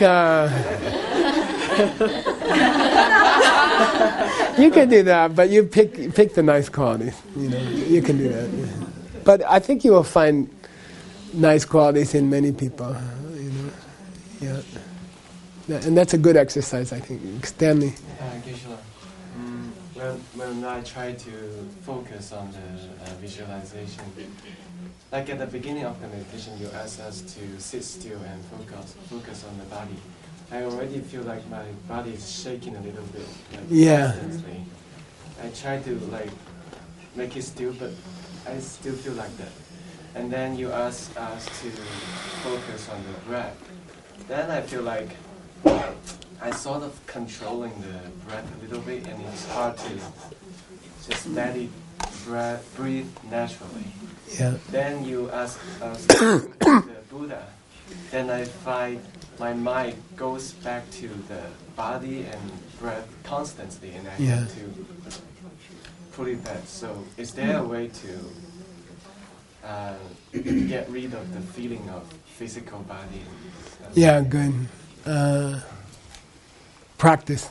you can do that, but you pick the nice qualities. You know, you can do that. Yeah. But I think you will find nice qualities in many people. You know, yeah, and that's a good exercise, I think. Stanley. Geshe-la. When I try to focus on the visualization, like at the beginning of the meditation, you ask us to sit still and focus on the body. I already feel like my body is shaking a little bit. Like, yeah. Constantly. I try to like make it still, but I still feel like that. And then you ask us to focus on the breath. Then I feel like I sort of controlling the breath a little bit, and it's hard to just let it breathe naturally. Yeah. Then you ask us to the Buddha. Then I find my mind goes back to the body and breath constantly, and I have to put it back. So is there a way to get rid of the feeling of physical body? Yeah, good. Practice.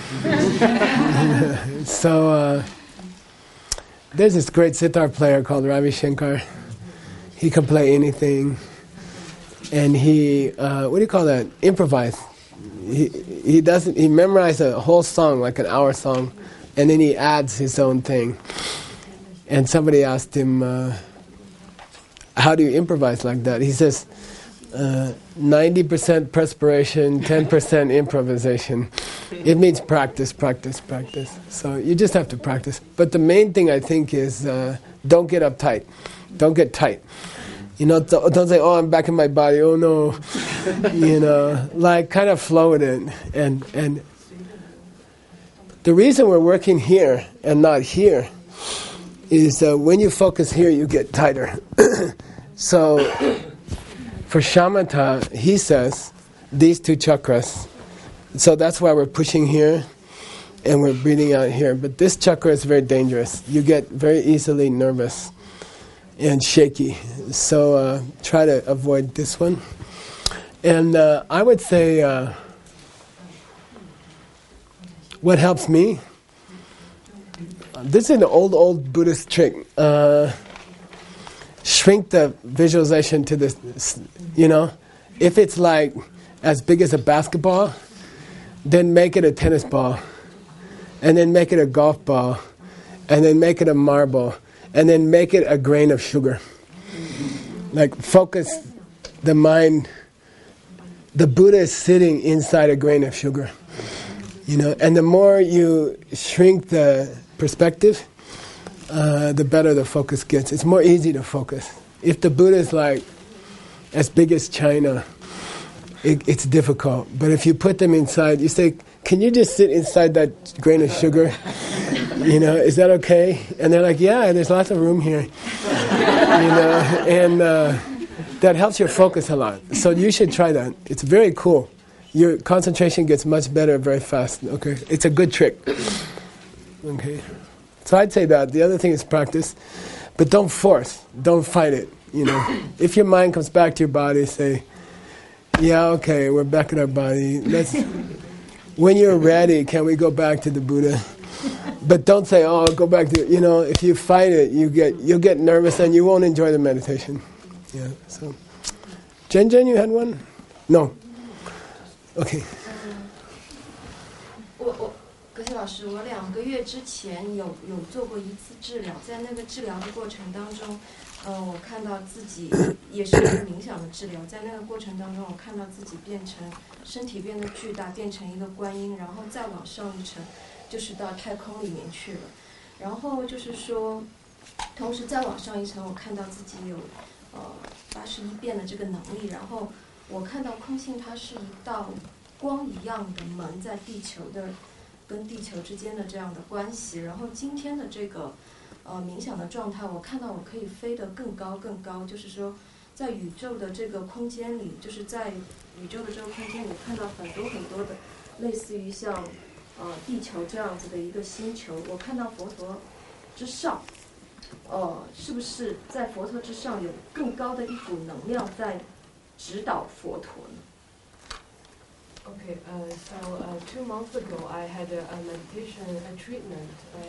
So there's this great sitar player called Ravi Shankar. He can play anything, and he what do you call that? Improvise. He doesn't. He memorized a whole song, like an hour song, and then he adds his own thing. And somebody asked him, "How do you improvise like that?" He says, 90% perspiration, 10% improvisation. It means practice, practice, practice. So you just have to practice. But the main thing I think is don't get uptight. Don't get tight. You know, don't say, "Oh, I'm back in my body. Oh no," you know. Like kind of flow with it. And the reason we're working here and not here is when you focus here, you get tighter. So. For shamatha, he says, these two chakras. So that's why we're pushing here and we're breathing out here. But this chakra is very dangerous. You get very easily nervous and shaky. So try to avoid this one. And I would say what helps me, this is an old Buddhist trick. Shrink the visualization to this, you know. If it's like as big as a basketball, then make it a tennis ball, and then make it a golf ball, and then make it a marble, and then make it a grain of sugar. Like focus the mind. The Buddha is sitting inside a grain of sugar, you know. And the more you shrink the perspective, the better the focus gets. It's more easy to focus. If the Buddha is like as big as China, it's difficult. But if you put them inside, you say, "Can you just sit inside that grain of sugar? You know, is that okay?" And they're like, "Yeah, there's lots of room here." You know, and that helps your focus a lot. So you should try that. It's very cool. Your concentration gets much better very fast. Okay, it's a good trick. Okay. So I'd say that. The other thing is practice. But don't force. Don't fight it. You know, if your mind comes back to your body, say, Yeah, okay, we're back in our body. When you're ready, can we go back to the Buddha? But don't say, oh, go back to, if you fight it, you'll get nervous and you won't enjoy the meditation. Yeah, so. Jen, you had one? No. Okay. 葛西老师，我2个月之前有做过一次治疗，在那个治疗的过程当中，我看到自己也是一个冥想的治疗，在那个过程当中，我看到自己身体变得巨大，变成一个观音，然后再往上一层，就是到太空里面去了。然后就是说，同时再往上一层，我看到自己有81变的这个能力，然后我看到空性它是一道光一样的门，在地球的跟地球之间的这样的关系。然后今天的这个冥想的状态，我看到我可以飞得更高更高，就是说在宇宙的这个空间里，就是在宇宙的这个空间里看到很多很多的类似于像地球这样子的一个星球。我看到佛陀之上，是不是在佛陀之上有更高的一股能量在指导佛陀呢？ Okay, so 2 months ago I had a meditation treatment,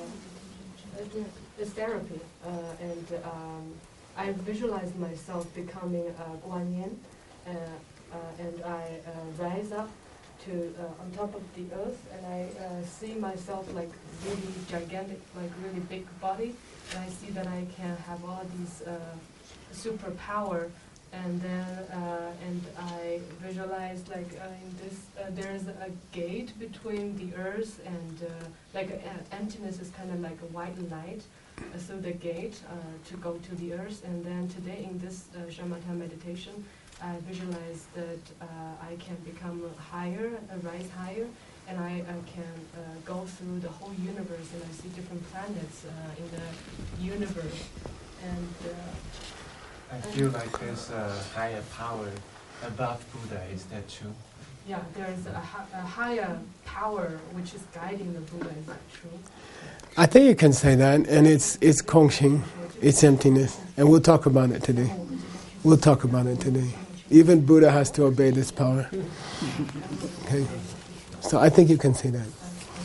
it's therapy, and I visualized myself becoming Guan Yin, and I rise up to on top of the earth, and I see myself like really gigantic, like really big body, and I see that I can have all these superpower. And then, and I visualized like in this, there's a gate between the earth and like emptiness is kind of like a white light. So the gate to go to the earth. And then today in this shamatha meditation, I visualized that I can become higher, rise higher, and I can go through the whole universe, and I see different planets in the universe. And I feel like there's a higher power above Buddha. Is that true? Yeah, there's a higher power which is guiding the Buddha. Is that true? I think you can say that, and it's Kongxing, it's emptiness, and we'll talk about it today. We'll talk about it today. Even Buddha has to obey this power. Okay, so I think you can say that.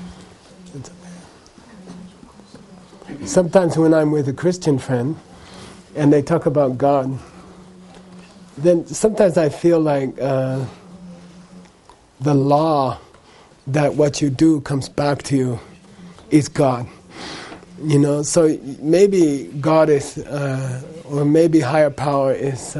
Sometimes when I'm with a Christian friend, and they talk about God, then sometimes I feel like the law that what you do comes back to you is God. So maybe God is, or maybe higher power is,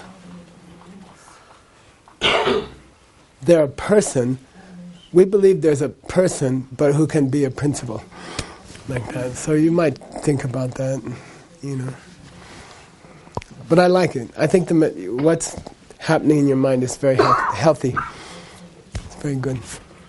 they're a person. We believe there's a person, but who can be a principle, like that. So you might think about that, But I like it. I think what's happening in your mind is very healthy. It's very good.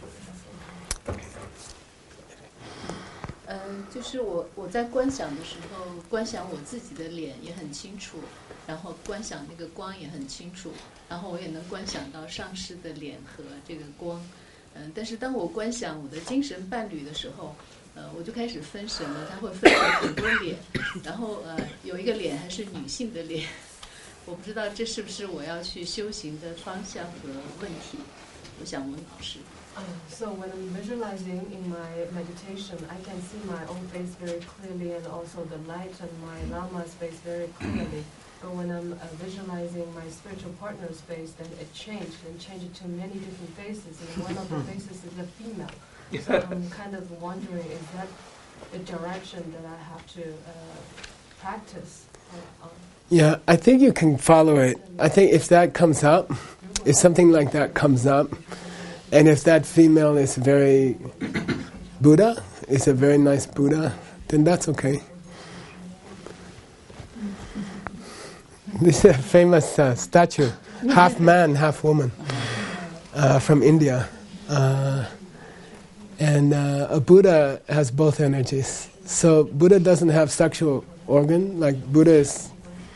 就是我在观想的时候，观想我自己的脸也很清楚，然后观想那个光也很清楚，然后我也能观想到上师的脸和这个光。但是当我观想我的精神伴侣的时候，我就开始分神了，他会分成很多脸，然后有一个脸还是女性的脸，我不知道这是不是我要去修行的方向和问题，我想问老师。 So when I'm visualizing in my meditation, I can see my own face very clearly, and also the light on my Lama's face very clearly. But when I'm visualizing my spiritual partner's face, then it changed to many different faces, and one of the faces is a female. So I'm kind of wondering, is that the direction that I have to practice? Yeah, I think you can follow it. I think if that comes up, if something like that comes up, and if that female is very Buddha, is a very nice Buddha, then that's okay. This is a famous statue, half man, half woman, from India. And a Buddha has both energies. So Buddha doesn't have sexual organ. Like Buddha is,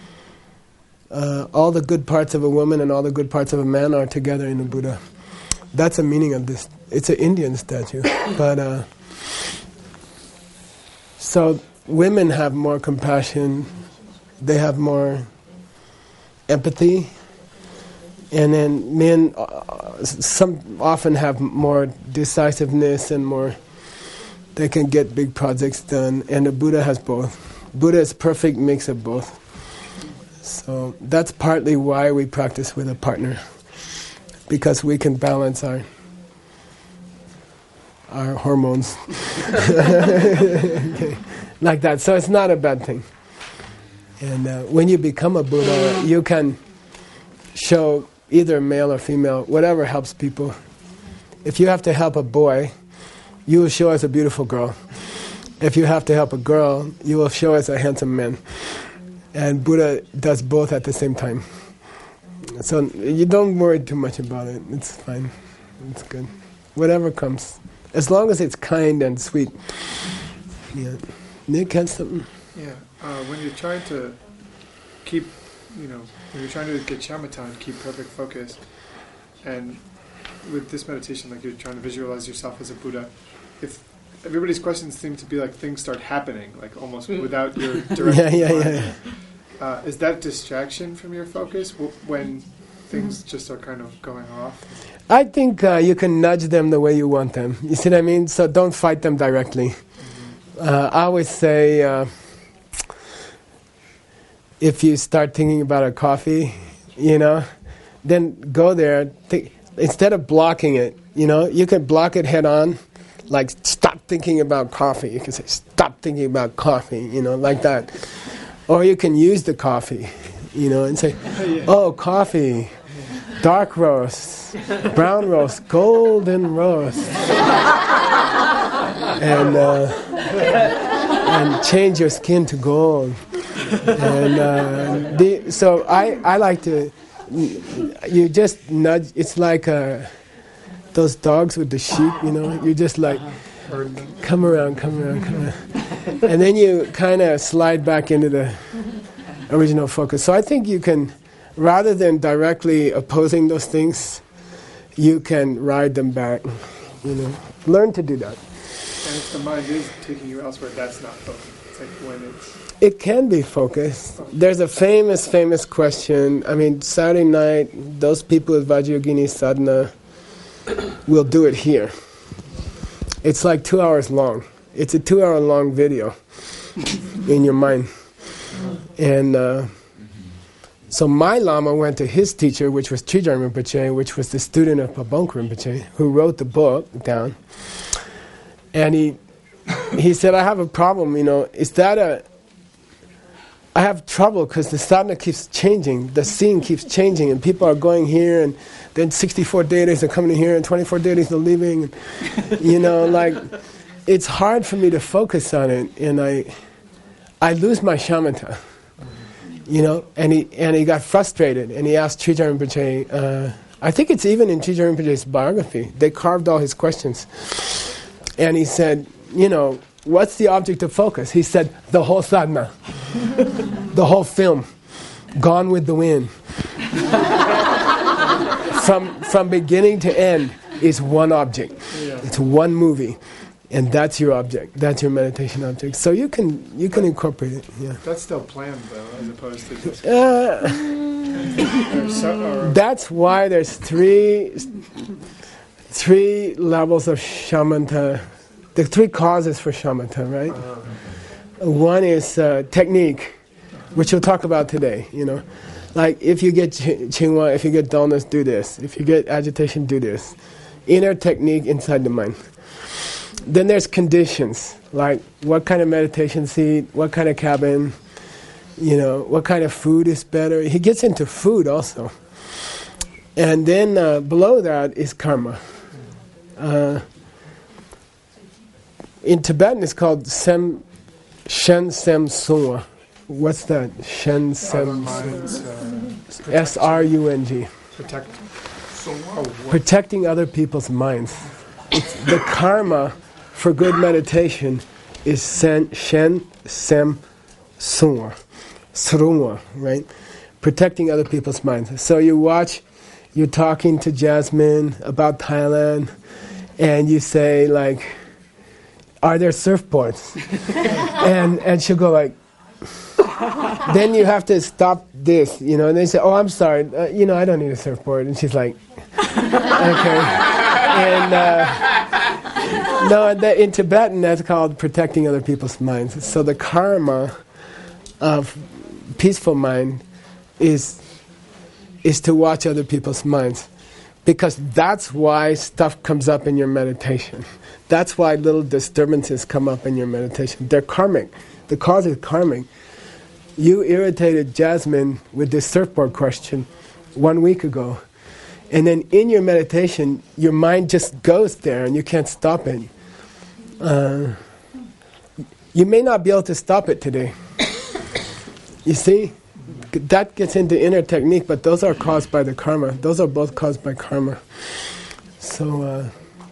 all the good parts of a woman and all the good parts of a man are together in a Buddha. That's the meaning of this. It's an Indian statue. But so women have more compassion. They have more empathy. And then men some often have more decisiveness and more, they can get big projects done, and the Buddha has both. Buddha is a perfect mix of both. So that's partly why we practice with a partner, because we can balance our hormones okay. Like that. So it's not a bad thing. And when you become a Buddha, you can show either male or female, whatever helps people. If you have to help a boy, you will show as a beautiful girl. If you have to help a girl, you will show as a handsome man. And Buddha does both at the same time. So you don't worry too much about it. It's fine. It's good. Whatever comes. As long as it's kind and sweet. Yeah. Nick has something? Yeah. When you're trying to keep, when you're trying to get shamatha and keep perfect focus, and with this meditation, like you're trying to visualize yourself as a Buddha, if everybody's questions seem to be like things start happening, like almost without your direct is that distraction from your focus when things just are kind of going off? I think you can nudge them the way you want them. You see what I mean? So don't fight them directly. I always say, if you start thinking about a coffee, then go there. Instead of blocking it, you can block it head on. Like, stop thinking about coffee. You can say, stop thinking about coffee, like that. Or you can use the coffee, and say, oh, coffee, dark roast, brown roast, golden roast. And change your skin to gold. And so I like to, you just nudge, it's like those dogs with the sheep, you just like, come around. And then you kind of slide back into the original focus. So I think you can, rather than directly opposing those things, you can ride them back, Learn to do that. And if the mind is taking you elsewhere, that's not focus. It's like when it's... It can be focused. There's a famous question. I mean, Saturday night, those people with Vajrayogini sadhana will do it here. It's like 2 hours long. It's a 2-hour long video in your mind. And so my Lama went to his teacher, which was Trijang Rinpoche, which was the student of Pabongk Rinpoche, who wrote the book down. And he said, I have a problem, I have trouble because the sadhana keeps changing, the scene keeps changing, and people are going here, and then 64 deities are coming here, and 24 deities are leaving. Like, it's hard for me to focus on it, and I lose my shamatha, and he got frustrated, and he asked Trijang Rinpoche, I think it's even in Trijang Rinpoche's biography, they carved all his questions. And he said, what's the object of focus? He said, the whole sadhana, the whole film, Gone with the Wind. From beginning to end is one object. Yeah. It's one movie, and that's your object. That's your meditation object. So you can incorporate it. Yeah. That's still planned though, as opposed to just. That's why there's three levels of shamatha, the three causes for shamatha, right? One is technique, which we'll talk about today, Like if you get chingwa, if you get dullness, do this. If you get agitation, do this. Inner technique inside the mind. Then there's conditions, like what kind of meditation seat, what kind of cabin, what kind of food is better. He gets into food also. And then below that is karma. In Tibetan, it's called Shen Sem Sungwa. What's that? Shen Sem Srung. Protecting other people's minds. The karma for good meditation is Shen Sem Srungwa, right? Protecting other people's minds. So you're talking to Jasmine about Thailand, and you say like, are there surfboards? and she'll go like, then you have to stop this, and they say, oh, I'm sorry, I don't need a surfboard. And she's like, okay. And no, in Tibetan, that's called protecting other people's minds. So the karma of peaceful mind is to watch other people's minds. Because that's why stuff comes up in your meditation. That's why little disturbances come up in your meditation. They're karmic. The cause is karmic. You irritated Jasmine with this surfboard question 1 week ago. And then in your meditation, your mind just goes there and you can't stop it. You may not be able to stop it today. You see? That gets into inner technique, but those are caused by the karma. Those are both caused by karma. So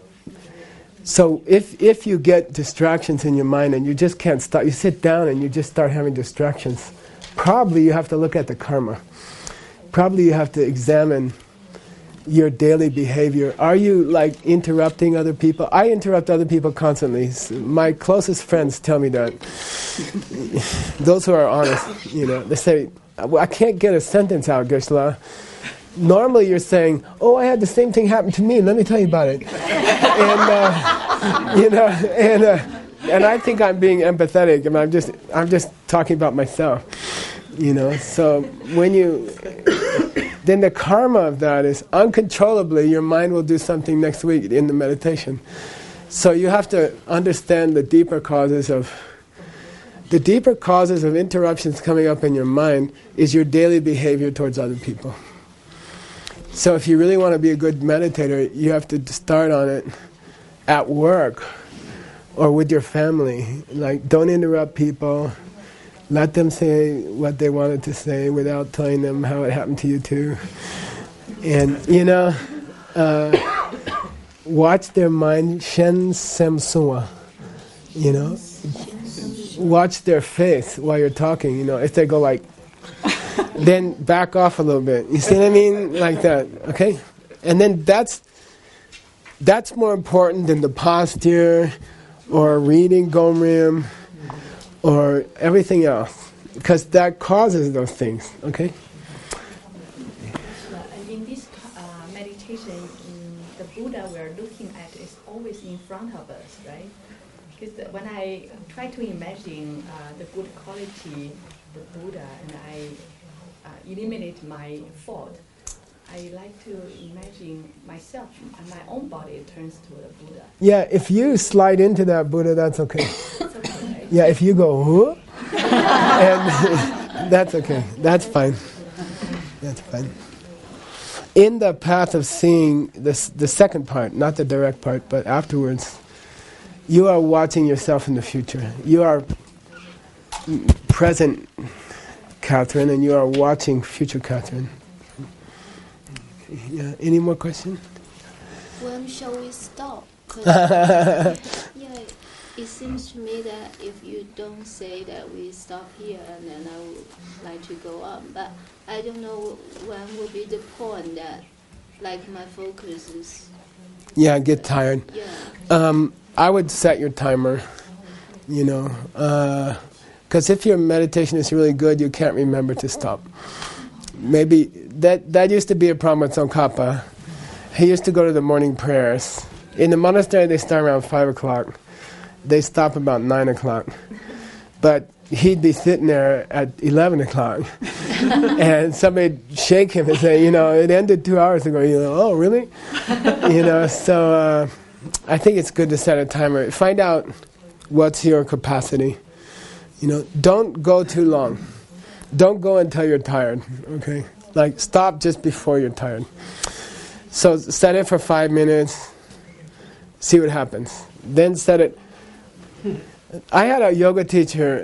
if you get distractions in your mind and you just can't stop, you sit down and you just start having distractions, probably you have to look at the karma. Probably you have to examine your daily behavior. Are you like interrupting other people? I interrupt other people constantly. My closest friends tell me that. Those who are honest, they say, I can't get a sentence out, Geshe-la. Normally you're saying, oh, I had the same thing happen to me. Let me tell you about it. And I think I'm being empathetic, and I'm just talking about myself. So then the karma of that is uncontrollably your mind will do something next week in the meditation. So you have to understand the deeper causes of interruptions coming up in your mind is your daily behavior towards other people. So if you really want to be a good meditator, you have to start on it at work or with your family. Like, don't interrupt people. Let them say what they wanted to say without telling them how it happened to you too. And, watch their mind, Shen Sem Sua, watch their face while you're talking, if they go like, then back off a little bit. You see what I mean? Like that, okay? And then that's more important than the posture or reading Gomrim or everything else, because that causes those things, okay? In this meditation, the Buddha we're looking at is always in front of us, right? Because when I try to imagine the good quality, the Buddha, and I eliminate my fault, I like to imagine myself and my own body turns to the Buddha. Yeah, if you slide into that Buddha, that's okay. It's okay, right? Yeah, if you go, whoop, and that's okay. That's fine. That's fine. In the path of seeing, the second part, not the direct part, but afterwards, you are watching yourself in the future. You are present Catherine, and you are watching future Catherine. Yeah. Any more questions? When shall we stop? 'Cause, yeah, it seems to me that if you don't say that we stop here, and then I would like to go up. But I don't know when will be the point that, like, my focus is. Yeah, get tired. Yeah. I would set your timer. Because if your meditation is really good, you can't remember to stop. Maybe that used to be a problem with Tsongkhapa. He used to go to the morning prayers. In the monastery, they start around 5 o'clock. They stop about 9 o'clock. But he'd be sitting there at 11 o'clock. And somebody'd shake him and say, it ended 2 hours ago. Oh, really? So I think it's good to set a timer. Find out what's your capacity. Don't go too long. Don't go until you're tired, okay? Like, stop just before you're tired. So set it for 5 minutes, see what happens. Then set it. I had a yoga teacher,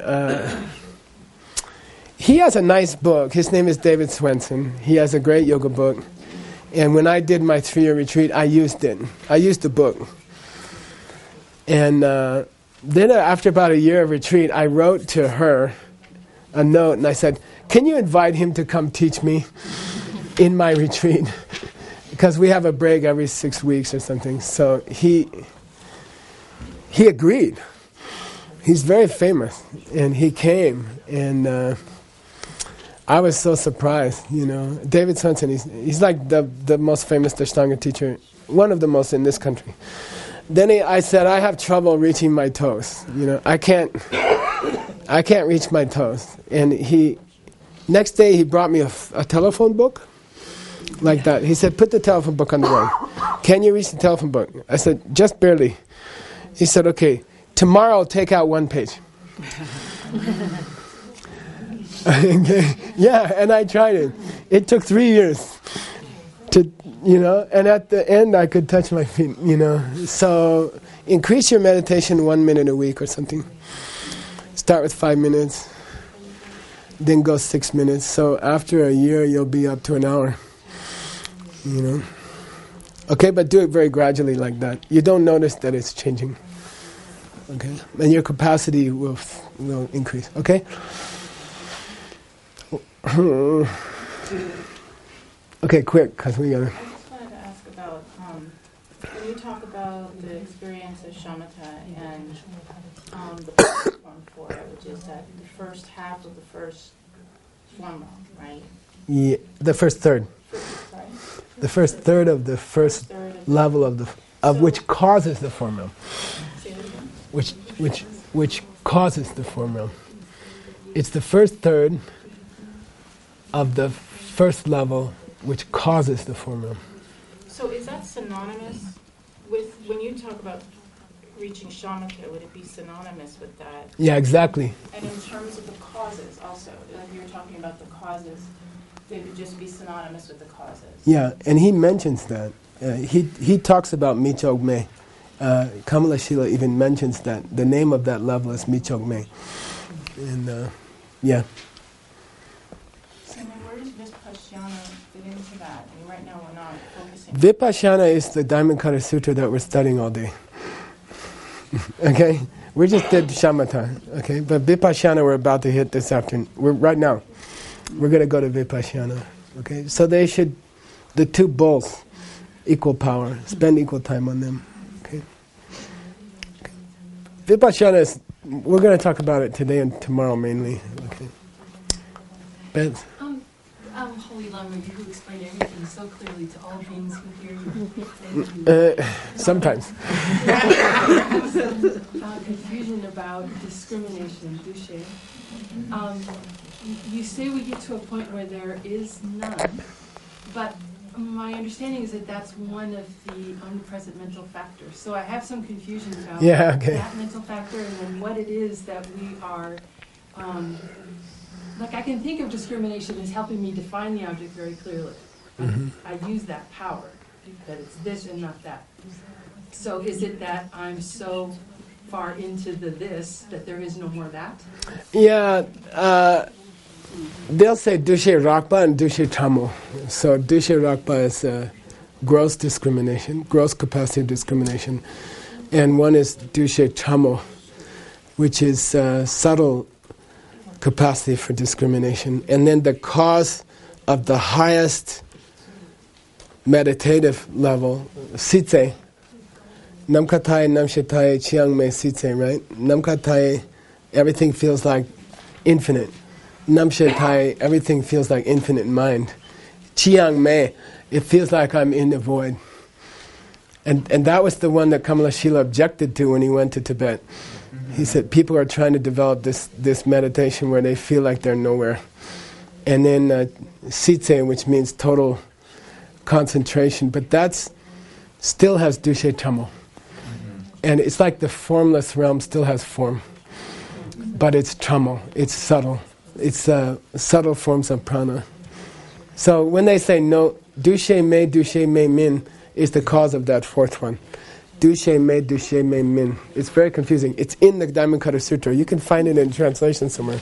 he has a nice book. His name is David Swenson. He has a great yoga book. And when I did my 3-year retreat, I used it. I used the book. And then after about a year of retreat, I wrote to her a note, and I said, can you invite him to come teach me in my retreat? Because we have a break every 6 weeks or something. So he agreed. He's very famous, and he came. And I was so surprised, David Swenson, he's like the most famous Ashtanga teacher, one of the most in this country. Then I said, I have trouble reaching my toes. I can't reach my toes. And next day he brought me a telephone book, like that. He said, put the telephone book on the ground. Can you reach the telephone book? I said, just barely. He said, okay, tomorrow take out 1 page. Okay. Yeah, and I tried it. It took 3 years to, and at the end I could touch my feet, So increase your meditation 1 minute a week or something. Start with 5 minutes, then go 6 minutes. So after a year you'll be up to an hour, Okay, but do it very gradually like that. You don't notice that it's changing. Okay, and your capacity will increase. Okay. Okay, quick, because we gotta. I just wanted to ask about when you talk about the experience of shamatha and the form for it, which is that the first half of the first formula, right? Yeah, the first third. Sorry. The first third of the first level of which causes the formula. Which causes the formula. It's the first third of the first level which causes the formula. So is that synonymous with, when you talk about reaching shamatha, would it be synonymous with that? Yeah, exactly. And in terms of the causes also, like you were talking about the causes, they would just be synonymous with the causes. Yeah, and he mentions that. He talks about Michog Me. Kamala Shila even mentions that the name of that level is Michog Me. And yeah. And then where does Vipassana fit into that? I mean, right now we're not focusing. Vipassana is the Diamond Cutter Sutra that we're studying all day. Okay? We just did Shamatha. Okay? But Vipassana we're about to hit this afternoon. Right now. We're going to go to Vipassana. Okay? So they should, the two both, equal power. Spend equal time on them. Okay? Vipassana is, we're going to talk about it today and tomorrow mainly. Okay? Beth? I'm Holy Lama, you who explain everything so clearly to all beings who hear you. Sometimes. I have some confusion about discrimination, dushe. You say we get to a point where there is none, but my understanding is that that's one of the omnipresent mental factors. So I have some confusion about that mental factor and then what it is that we are... like I can think of discrimination as helping me define the object very clearly. Mm-hmm. I use that power, that it's this and not that. So is it that I'm so far into the this that there is no more that? Yeah, they'll say Dushe Rakpa and Dushe Tamo. So Dushe Rakpa is gross discrimination, gross capacity of discrimination. And one is Dushe Tamo, which is subtle capacity for discrimination. And then the cause of the highest meditative level, Sitse, Namkatai, Namshetai, Chiang Me Sitse, right? Namkatai, everything feels like infinite. Namshetai, everything feels like infinite mind. Chiang Me, it feels like I'm in the void. And that was the one that Kamala Shila objected to when he went to Tibet. He said people are trying to develop this meditation where they feel like they're nowhere. And then Sitse, which means total concentration, but that's still has Dushe Tamo. And it's like the formless realm still has form. But it's Tamo, it's subtle. It's subtle forms of prana. So when they say no, Dushe Me Min is the cause of that fourth one. Dushe Me Min. It's very confusing. It's in the Diamond Cutter Sutra. You can find it in translation somewhere.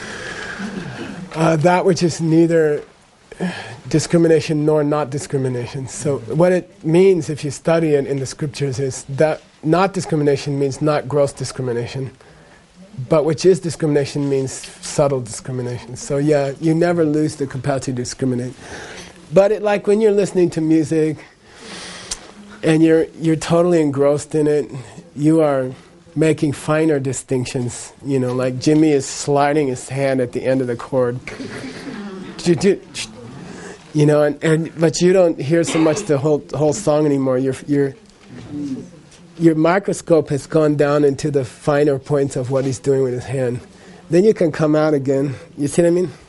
That which is neither discrimination nor not discrimination. So what it means if you study it in the scriptures is that not discrimination means not gross discrimination. But which is discrimination means subtle discrimination. So yeah, you never lose the capacity to discriminate. But it, like when you're listening to music and you're totally engrossed in it, you are making finer distinctions. You know, like Jimmy is sliding his hand at the end of the chord. you know, but you don't hear so much the whole song anymore. Your microscope has gone down into the finer points of what he's doing with his hand. Then you can come out again. You see what I mean?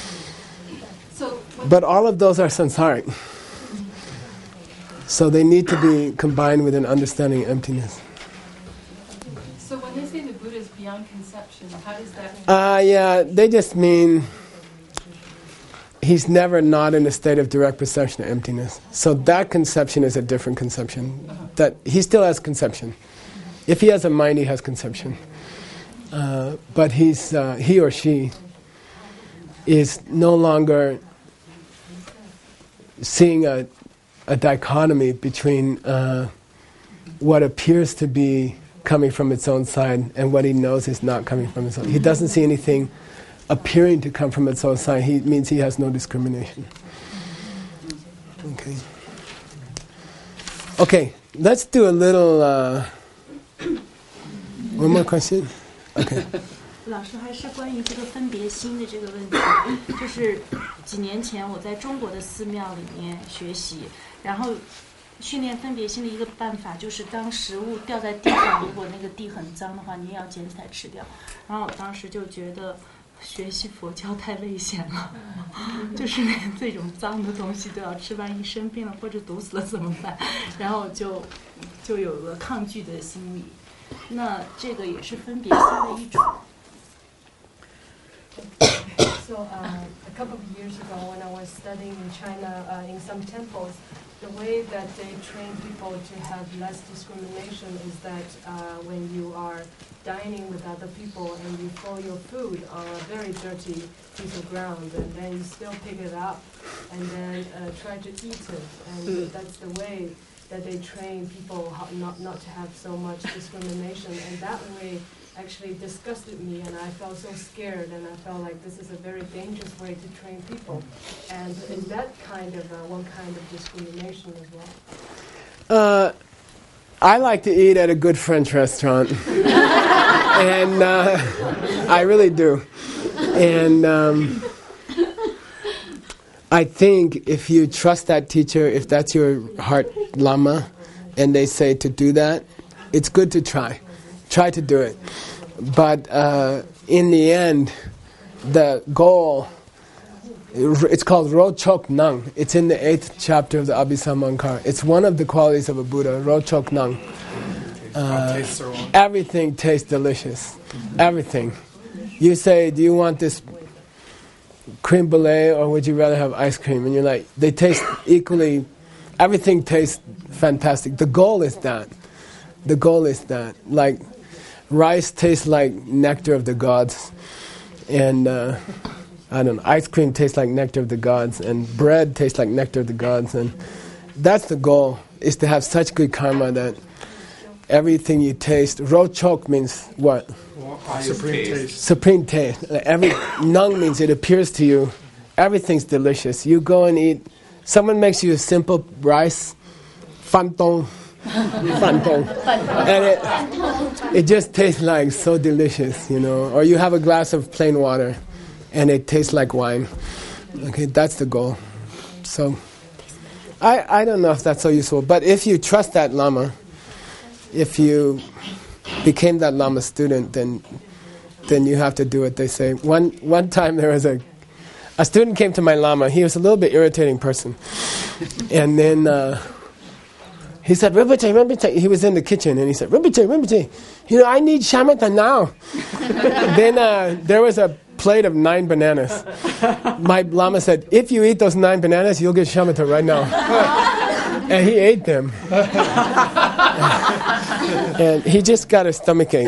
But all of those are samsaric. So they need to be combined with an understanding of emptiness. So when they say the Buddha is beyond conception, how does that... Yeah, they just mean he's never not in a state of direct perception of emptiness. So that conception is a different conception. That he still has conception. If he has a mind, he has conception. But he or she is no longer seeing a dichotomy between what appears to be coming from its own side and what he knows is not coming from its own. He doesn't see anything appearing to come from its own side. He means he has no discrimination. Okay, let's do a little one more question. Okay. 老师，还是关于这个分别心的这个问题，就是几年前我在中国的寺庙里面学习，然后训练分别心的一个办法就是当食物掉在地上，如果那个地很脏的话，你也要捡起来吃掉。然后我当时就觉得学习佛教太危险了，就是连这种脏的东西都要吃，万一生病了或者毒死了怎么办？然后就有了抗拒的心理。那这个也是分别心的一种。 So a couple of years ago, when I was studying in China, in some temples, the way that they train people to have less discrimination is that when you are dining with other people and you throw your food on a very dirty piece of ground, and then you still pick it up and then try to eat it, and that's the way that they train people not to have so much discrimination, and that way actually disgusted me, and I felt so scared, and I felt like this is a very dangerous way to train people. And is that kind of one kind of discrimination as well? I like to eat at a good French restaurant, and I really do. And I think if you trust that teacher, if that's your heart lama, and they say to do that, it's good to try. Try to do it. But in the end, the goal, it's called Ro Chok Nang. It's in the 8th chapter of the Abhisamayalankara. It's one of the qualities of a Buddha, Ro Chok Nang. Everything tastes delicious. Everything. You say, do you want this creme brulee or would you rather have ice cream? And you're like, they taste equally, everything tastes fantastic. The goal is that. The goal is that. Like, rice tastes like nectar of the gods, and I don't know, ice cream tastes like nectar of the gods, and bread tastes like nectar of the gods, and that's the goal, is to have such good karma that everything you taste, ro chok means what? Supreme taste. Supreme taste. Every nung means it appears to you, everything's delicious. You go and eat, someone makes you a simple rice, fan tong, and it just tastes like so delicious, you know. Or you have a glass of plain water and it tastes like wine. Okay, that's the goal. So I don't know if that's so useful, but if you trust that Lama, if you became that Lama student, then you have to do what they say. One time there was a student came to my Lama. He was a little bit irritating person, and then he said, Rinpoche, he was in the kitchen, and he said, Rinpoche, you know, I need shamatha now. Then there was a plate of 9 bananas. My Lama said, if you eat those 9 bananas, you'll get shamatha right now. And he ate them. And he just got a stomachache.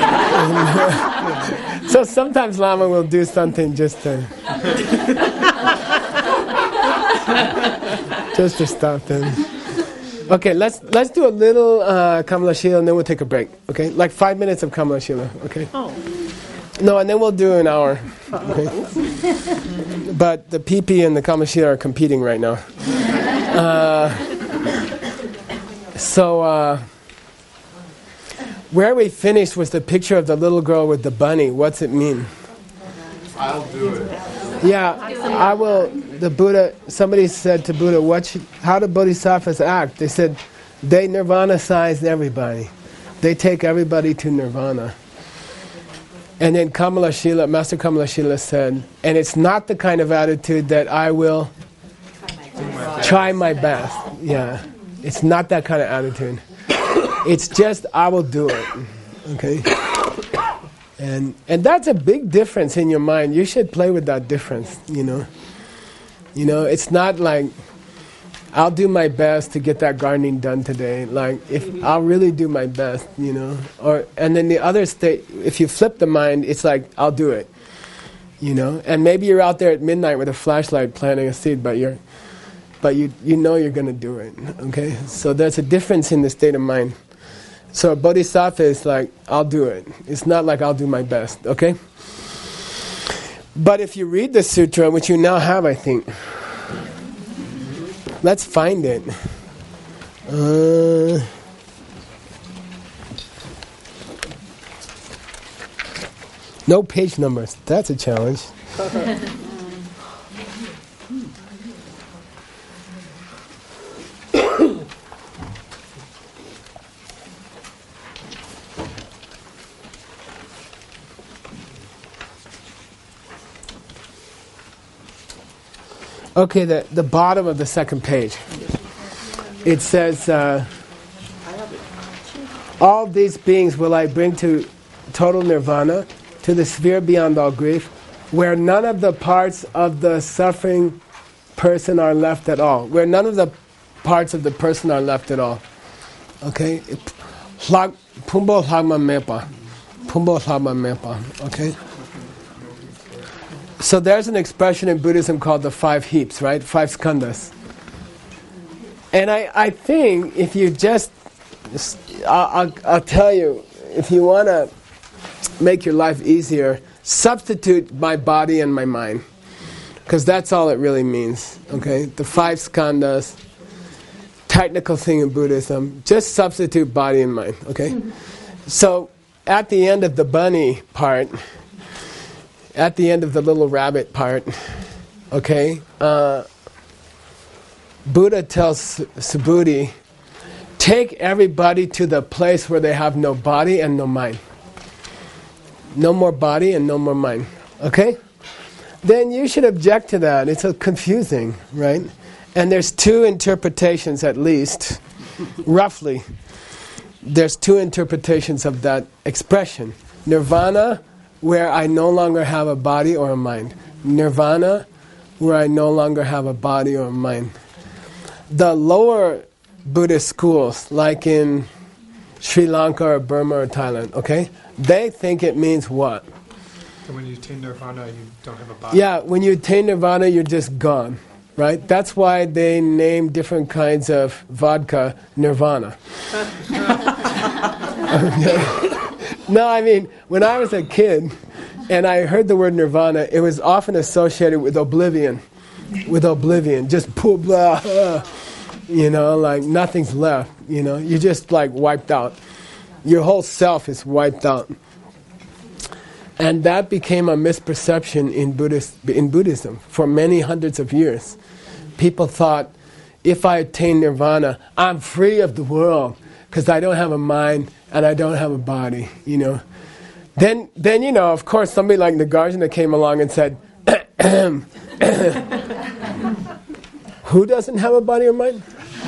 So sometimes Lama will do something just to stop them. Okay, let's do a little Kamala Shila and then we'll take a break. Okay, like 5 minutes of Kamala Shila. Okay. Oh. No, and then we'll do an hour. Okay. But the PP and the Kamala Shila are competing right now. So where we finished was the picture of the little girl with the bunny. What's it mean? I'll do it. Yeah, I will. The Buddha, somebody said to Buddha, how do bodhisattvas act? They said, they nirvana-size everybody. They take everybody to nirvana. And then Master Kamalashila said, and it's not the kind of attitude that I will try my best. Yeah, it's not that kind of attitude. It's just, I will do it. Okay? And that's a big difference in your mind. You should play with that difference, you know. You know, it's not like, I'll do my best to get that gardening done today. Like, if I'll really do my best, you know. And then the other state, if you flip the mind, it's like, I'll do it. You know. And maybe you're out there at midnight with a flashlight planting a seed, but you know you're going to do it. Okay? So there's a difference in the state of mind. So a bodhisattva is like, I'll do it. It's not like I'll do my best, okay? But if you read the sutra, which you now have, I think, let's find it. No page numbers. That's a challenge. Okay, the bottom of the second page. It says, all these beings will I bring to total nirvana, to the sphere beyond all grief, where none of the parts of the suffering person are left at all. Where none of the parts of the person are left at all. Okay? Pumbo Lhagma Mepa. Pumbo Lhagma Mepa. Okay? So there's an expression in Buddhism called the 5 heaps, right? 5 skandhas. And I think if you just, I'll tell you, if you want to make your life easier, substitute my body and my mind. Because that's all it really means, okay? The 5 skandhas, technical thing in Buddhism, just substitute body and mind, okay? So at the end of the bunny part, at the end of the little rabbit part, okay, Buddha tells Subhuti, take everybody to the place where they have no body and no mind. No more body and no more mind. Okay? Then you should object to that. It's confusing, right? And there's 2 interpretations at least, roughly. There's 2 interpretations of that expression. Nirvana, where I no longer have a body or a mind. Nirvana, where I no longer have a body or a mind. The lower Buddhist schools, like in Sri Lanka or Burma or Thailand, okay, they think it means what? So when you attain nirvana, you don't have a body. Yeah, when you attain nirvana, you're just gone, right? That's why they name different kinds of vodka Nirvana. Okay. No, I mean, when I was a kid and I heard the word nirvana, it was often associated with oblivion. With oblivion, just blah, you know, like nothing's left, you know. You're just like wiped out. Your whole self is wiped out. And that became a misperception in Buddhism for many hundreds of years. People thought, if I attain nirvana, I'm free of the world because I don't have a mind and I don't have a body, you know. Then you know, of course, somebody like Nagarjuna came along and said, who doesn't have a body or mind?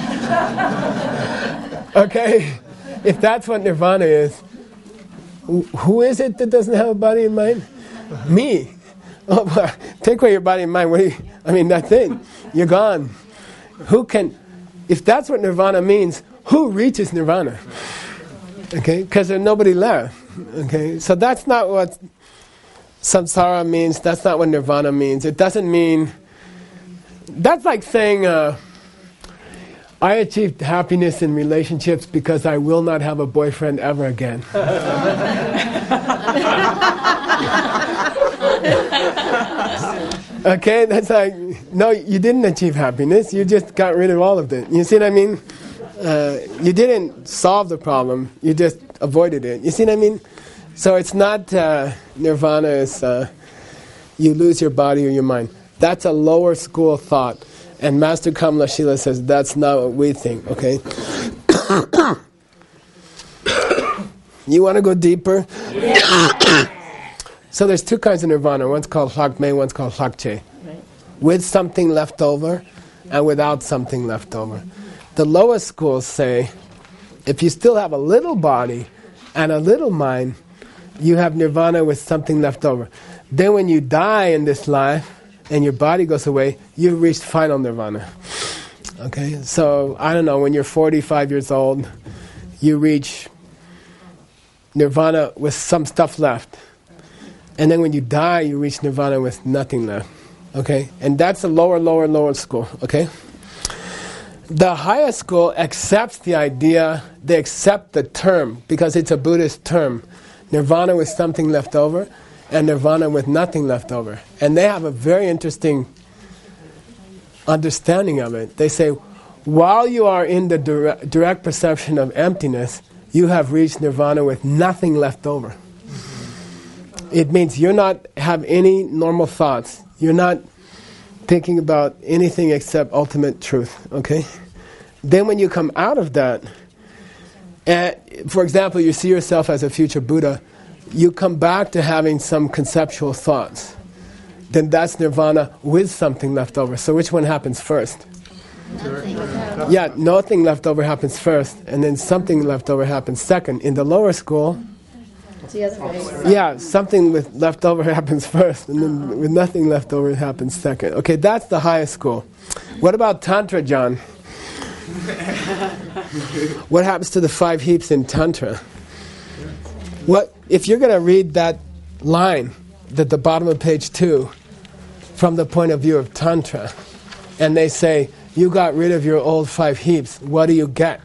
Okay, if that's what nirvana is, who is it that doesn't have a body and mind? Me. Oh, well, take away your body and mind. That's it. You're gone. Who can? If that's what nirvana means, who reaches nirvana? Okay, because there's nobody left. Okay, so that's not what samsara means. That's not what nirvana means. It doesn't mean. That's like saying, I achieved happiness in relationships because I will not have a boyfriend ever again. Okay, that's like, no, you didn't achieve happiness. You just got rid of all of it. You see what I mean? You didn't solve the problem. You just avoided it. You see what I mean? So it's not nirvana. It's you lose your body or your mind. That's a lower school thought. And Master Kamala Shila says that's not what we think, okay? You want to go deeper? Yeah. So there's two kinds of nirvana. One's called Hlakme, one's called Hlakche. Right. With something left over and without something left over. The lowest schools say, if you still have a little body and a little mind, you have nirvana with something left over. Then when you die in this life and your body goes away, you've reached final nirvana. Okay? So, I don't know, when you're 45 years old, you reach nirvana with some stuff left. And then when you die, you reach nirvana with nothing left. Okay? And that's the lower school. Okay? The highest school accepts the idea, they accept the term, because it's a Buddhist term. Nirvana with something left over, and nirvana with nothing left over. And they have a very interesting understanding of it. They say, while you are in the direct perception of emptiness, you have reached nirvana with nothing left over. It means you're not have any normal thoughts. You're not thinking about anything except ultimate truth, okay? Then when you come out of that, for example, you see yourself as a future Buddha, you come back to having some conceptual thoughts. Then that's nirvana with something left over. So which one happens first? Nothing. Yeah, nothing left over happens first, and then something left over happens second. In the lower school, yeah, something with left over happens first, and then with nothing left over it happens second. Okay, that's the highest school. What about Tantra, John? What happens to the 5 heaps in Tantra? What if you're going to read that line at the bottom of page 2 from the point of view of Tantra, and they say, you got rid of your old 5 heaps, what do you get?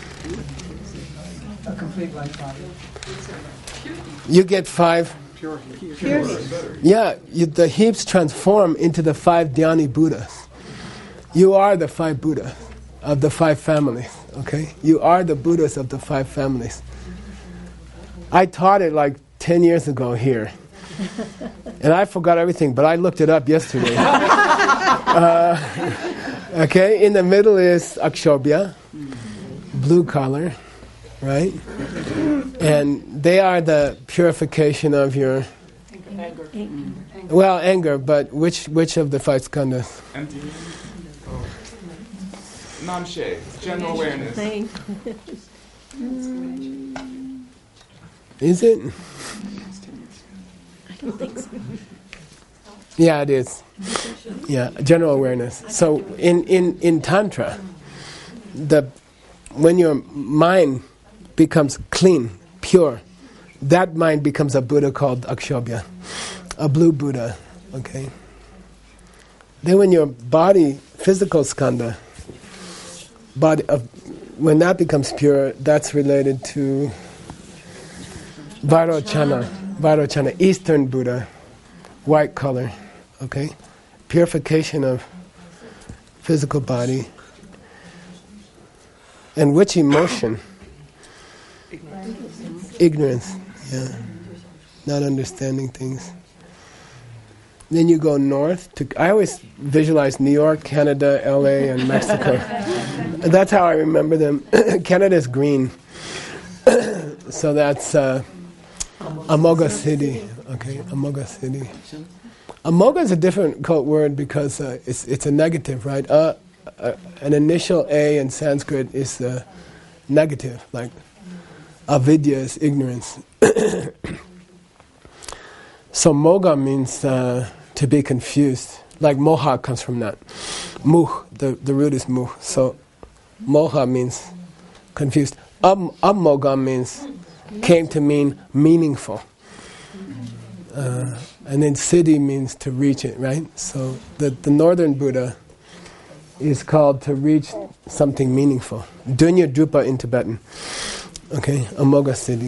A complete life body. You get 5 Pure heaps. Yeah, the heaps transform into the 5 Dhyani Buddhas. You are the 5 Buddhas of the 5 families, okay? You are the Buddhas of the 5 families. I taught it like 10 years ago here. And I forgot everything, but I looked it up yesterday. Okay, in the middle is Akshobhya, blue color, right? And they are the purification of your... Anger. Well, anger, but which of the 5 skandhas? Emptiness. Namshe, general awareness. Is it? I don't think so. Yeah, it is. Yeah, general awareness. So in Tantra, when your mind becomes clean, pure, that mind becomes a Buddha called Akshobhya, a blue Buddha. Okay. Then when your body, physical skandha, when that becomes pure, that's related to Vairochana, Eastern Buddha, white color, okay? Purification of physical body. And which emotion? Ignorance, yeah. Not understanding things. Then you go north I always visualize New York, Canada, LA, and Mexico. And that's how I remember them. Canada's green. So that's Amoga City. Okay, Amoga City. Amoga is a different code word because it's a negative, right? An initial A in Sanskrit is negative, like avidya is ignorance. So moga means to be confused. Like moha comes from that. Muh, the root is muh. So moha means confused. Amoga means came to mean meaningful. And then siddhi means to reach it, right? So the northern Buddha is called to reach something meaningful. Dunya Drupa in Tibetan. Okay, Amoga Siddhi.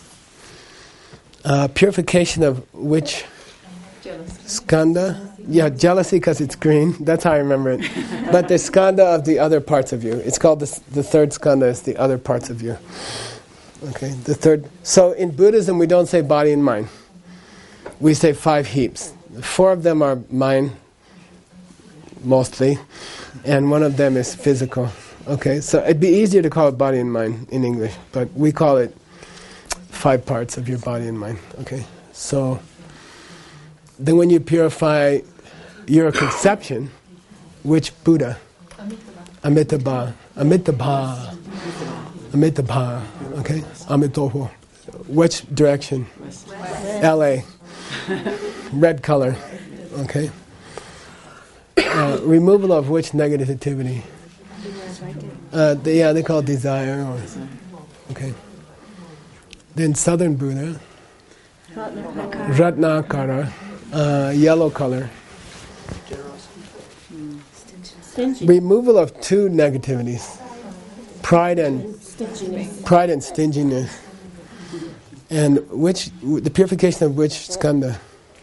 Purification of which? Jealousy. Skandha? Yeah, jealousy because it's green. That's how I remember it. But the skandha of the other parts of you. It's called the third skandha is the other parts of you. Okay, the third. So in Buddhism we don't say body and mind. We say 5 heaps. 4 of them are mine, mostly, and 1 of them is physical. Okay, so it'd be easier to call it body and mind in English, but we call it 5 parts of your body and mind. Okay, so then when you purify your conception, which Buddha? Amitabha. Amitabha. Amitabha. Okay, Amitoho. Which direction? LA. Red color. Okay. Removal of which negativity? They call it desire. Okay. Then Southern Buddha. Ratnakara. Yellow color. Removal of 2 negativities. Pride and stinginess. And the purification of which skandha?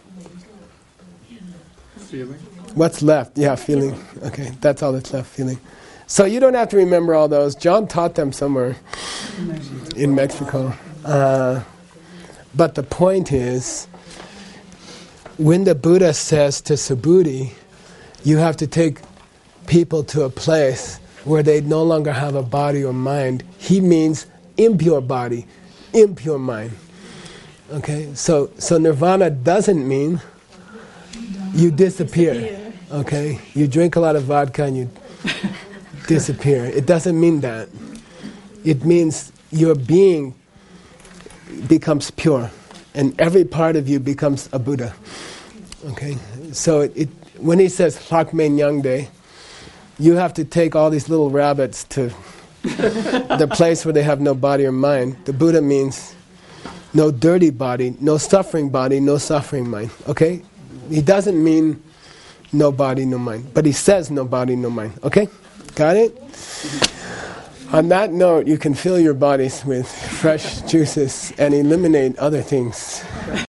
Feeling. What's left? Yeah, feeling. Okay, that's all that's left, feeling. So you don't have to remember all those. John taught them somewhere in Mexico. But the point is, when the Buddha says to Subhuti, you have to take people to a place where they no longer have a body or mind, he means impure body, impure mind. Okay, so nirvana doesn't mean you disappear. Okay, you drink a lot of vodka and you disappear. It doesn't mean that. It means your being becomes pure, and every part of you becomes a Buddha. Okay, so when he says Lakme Nyangde, you have to take all these little rabbits to the place where they have no body or mind. The Buddha means no dirty body, no suffering mind. Okay? He doesn't mean no body, no mind. But he says no body, no mind. Okay? Got it? On that note, you can fill your bodies with fresh juices and eliminate other things.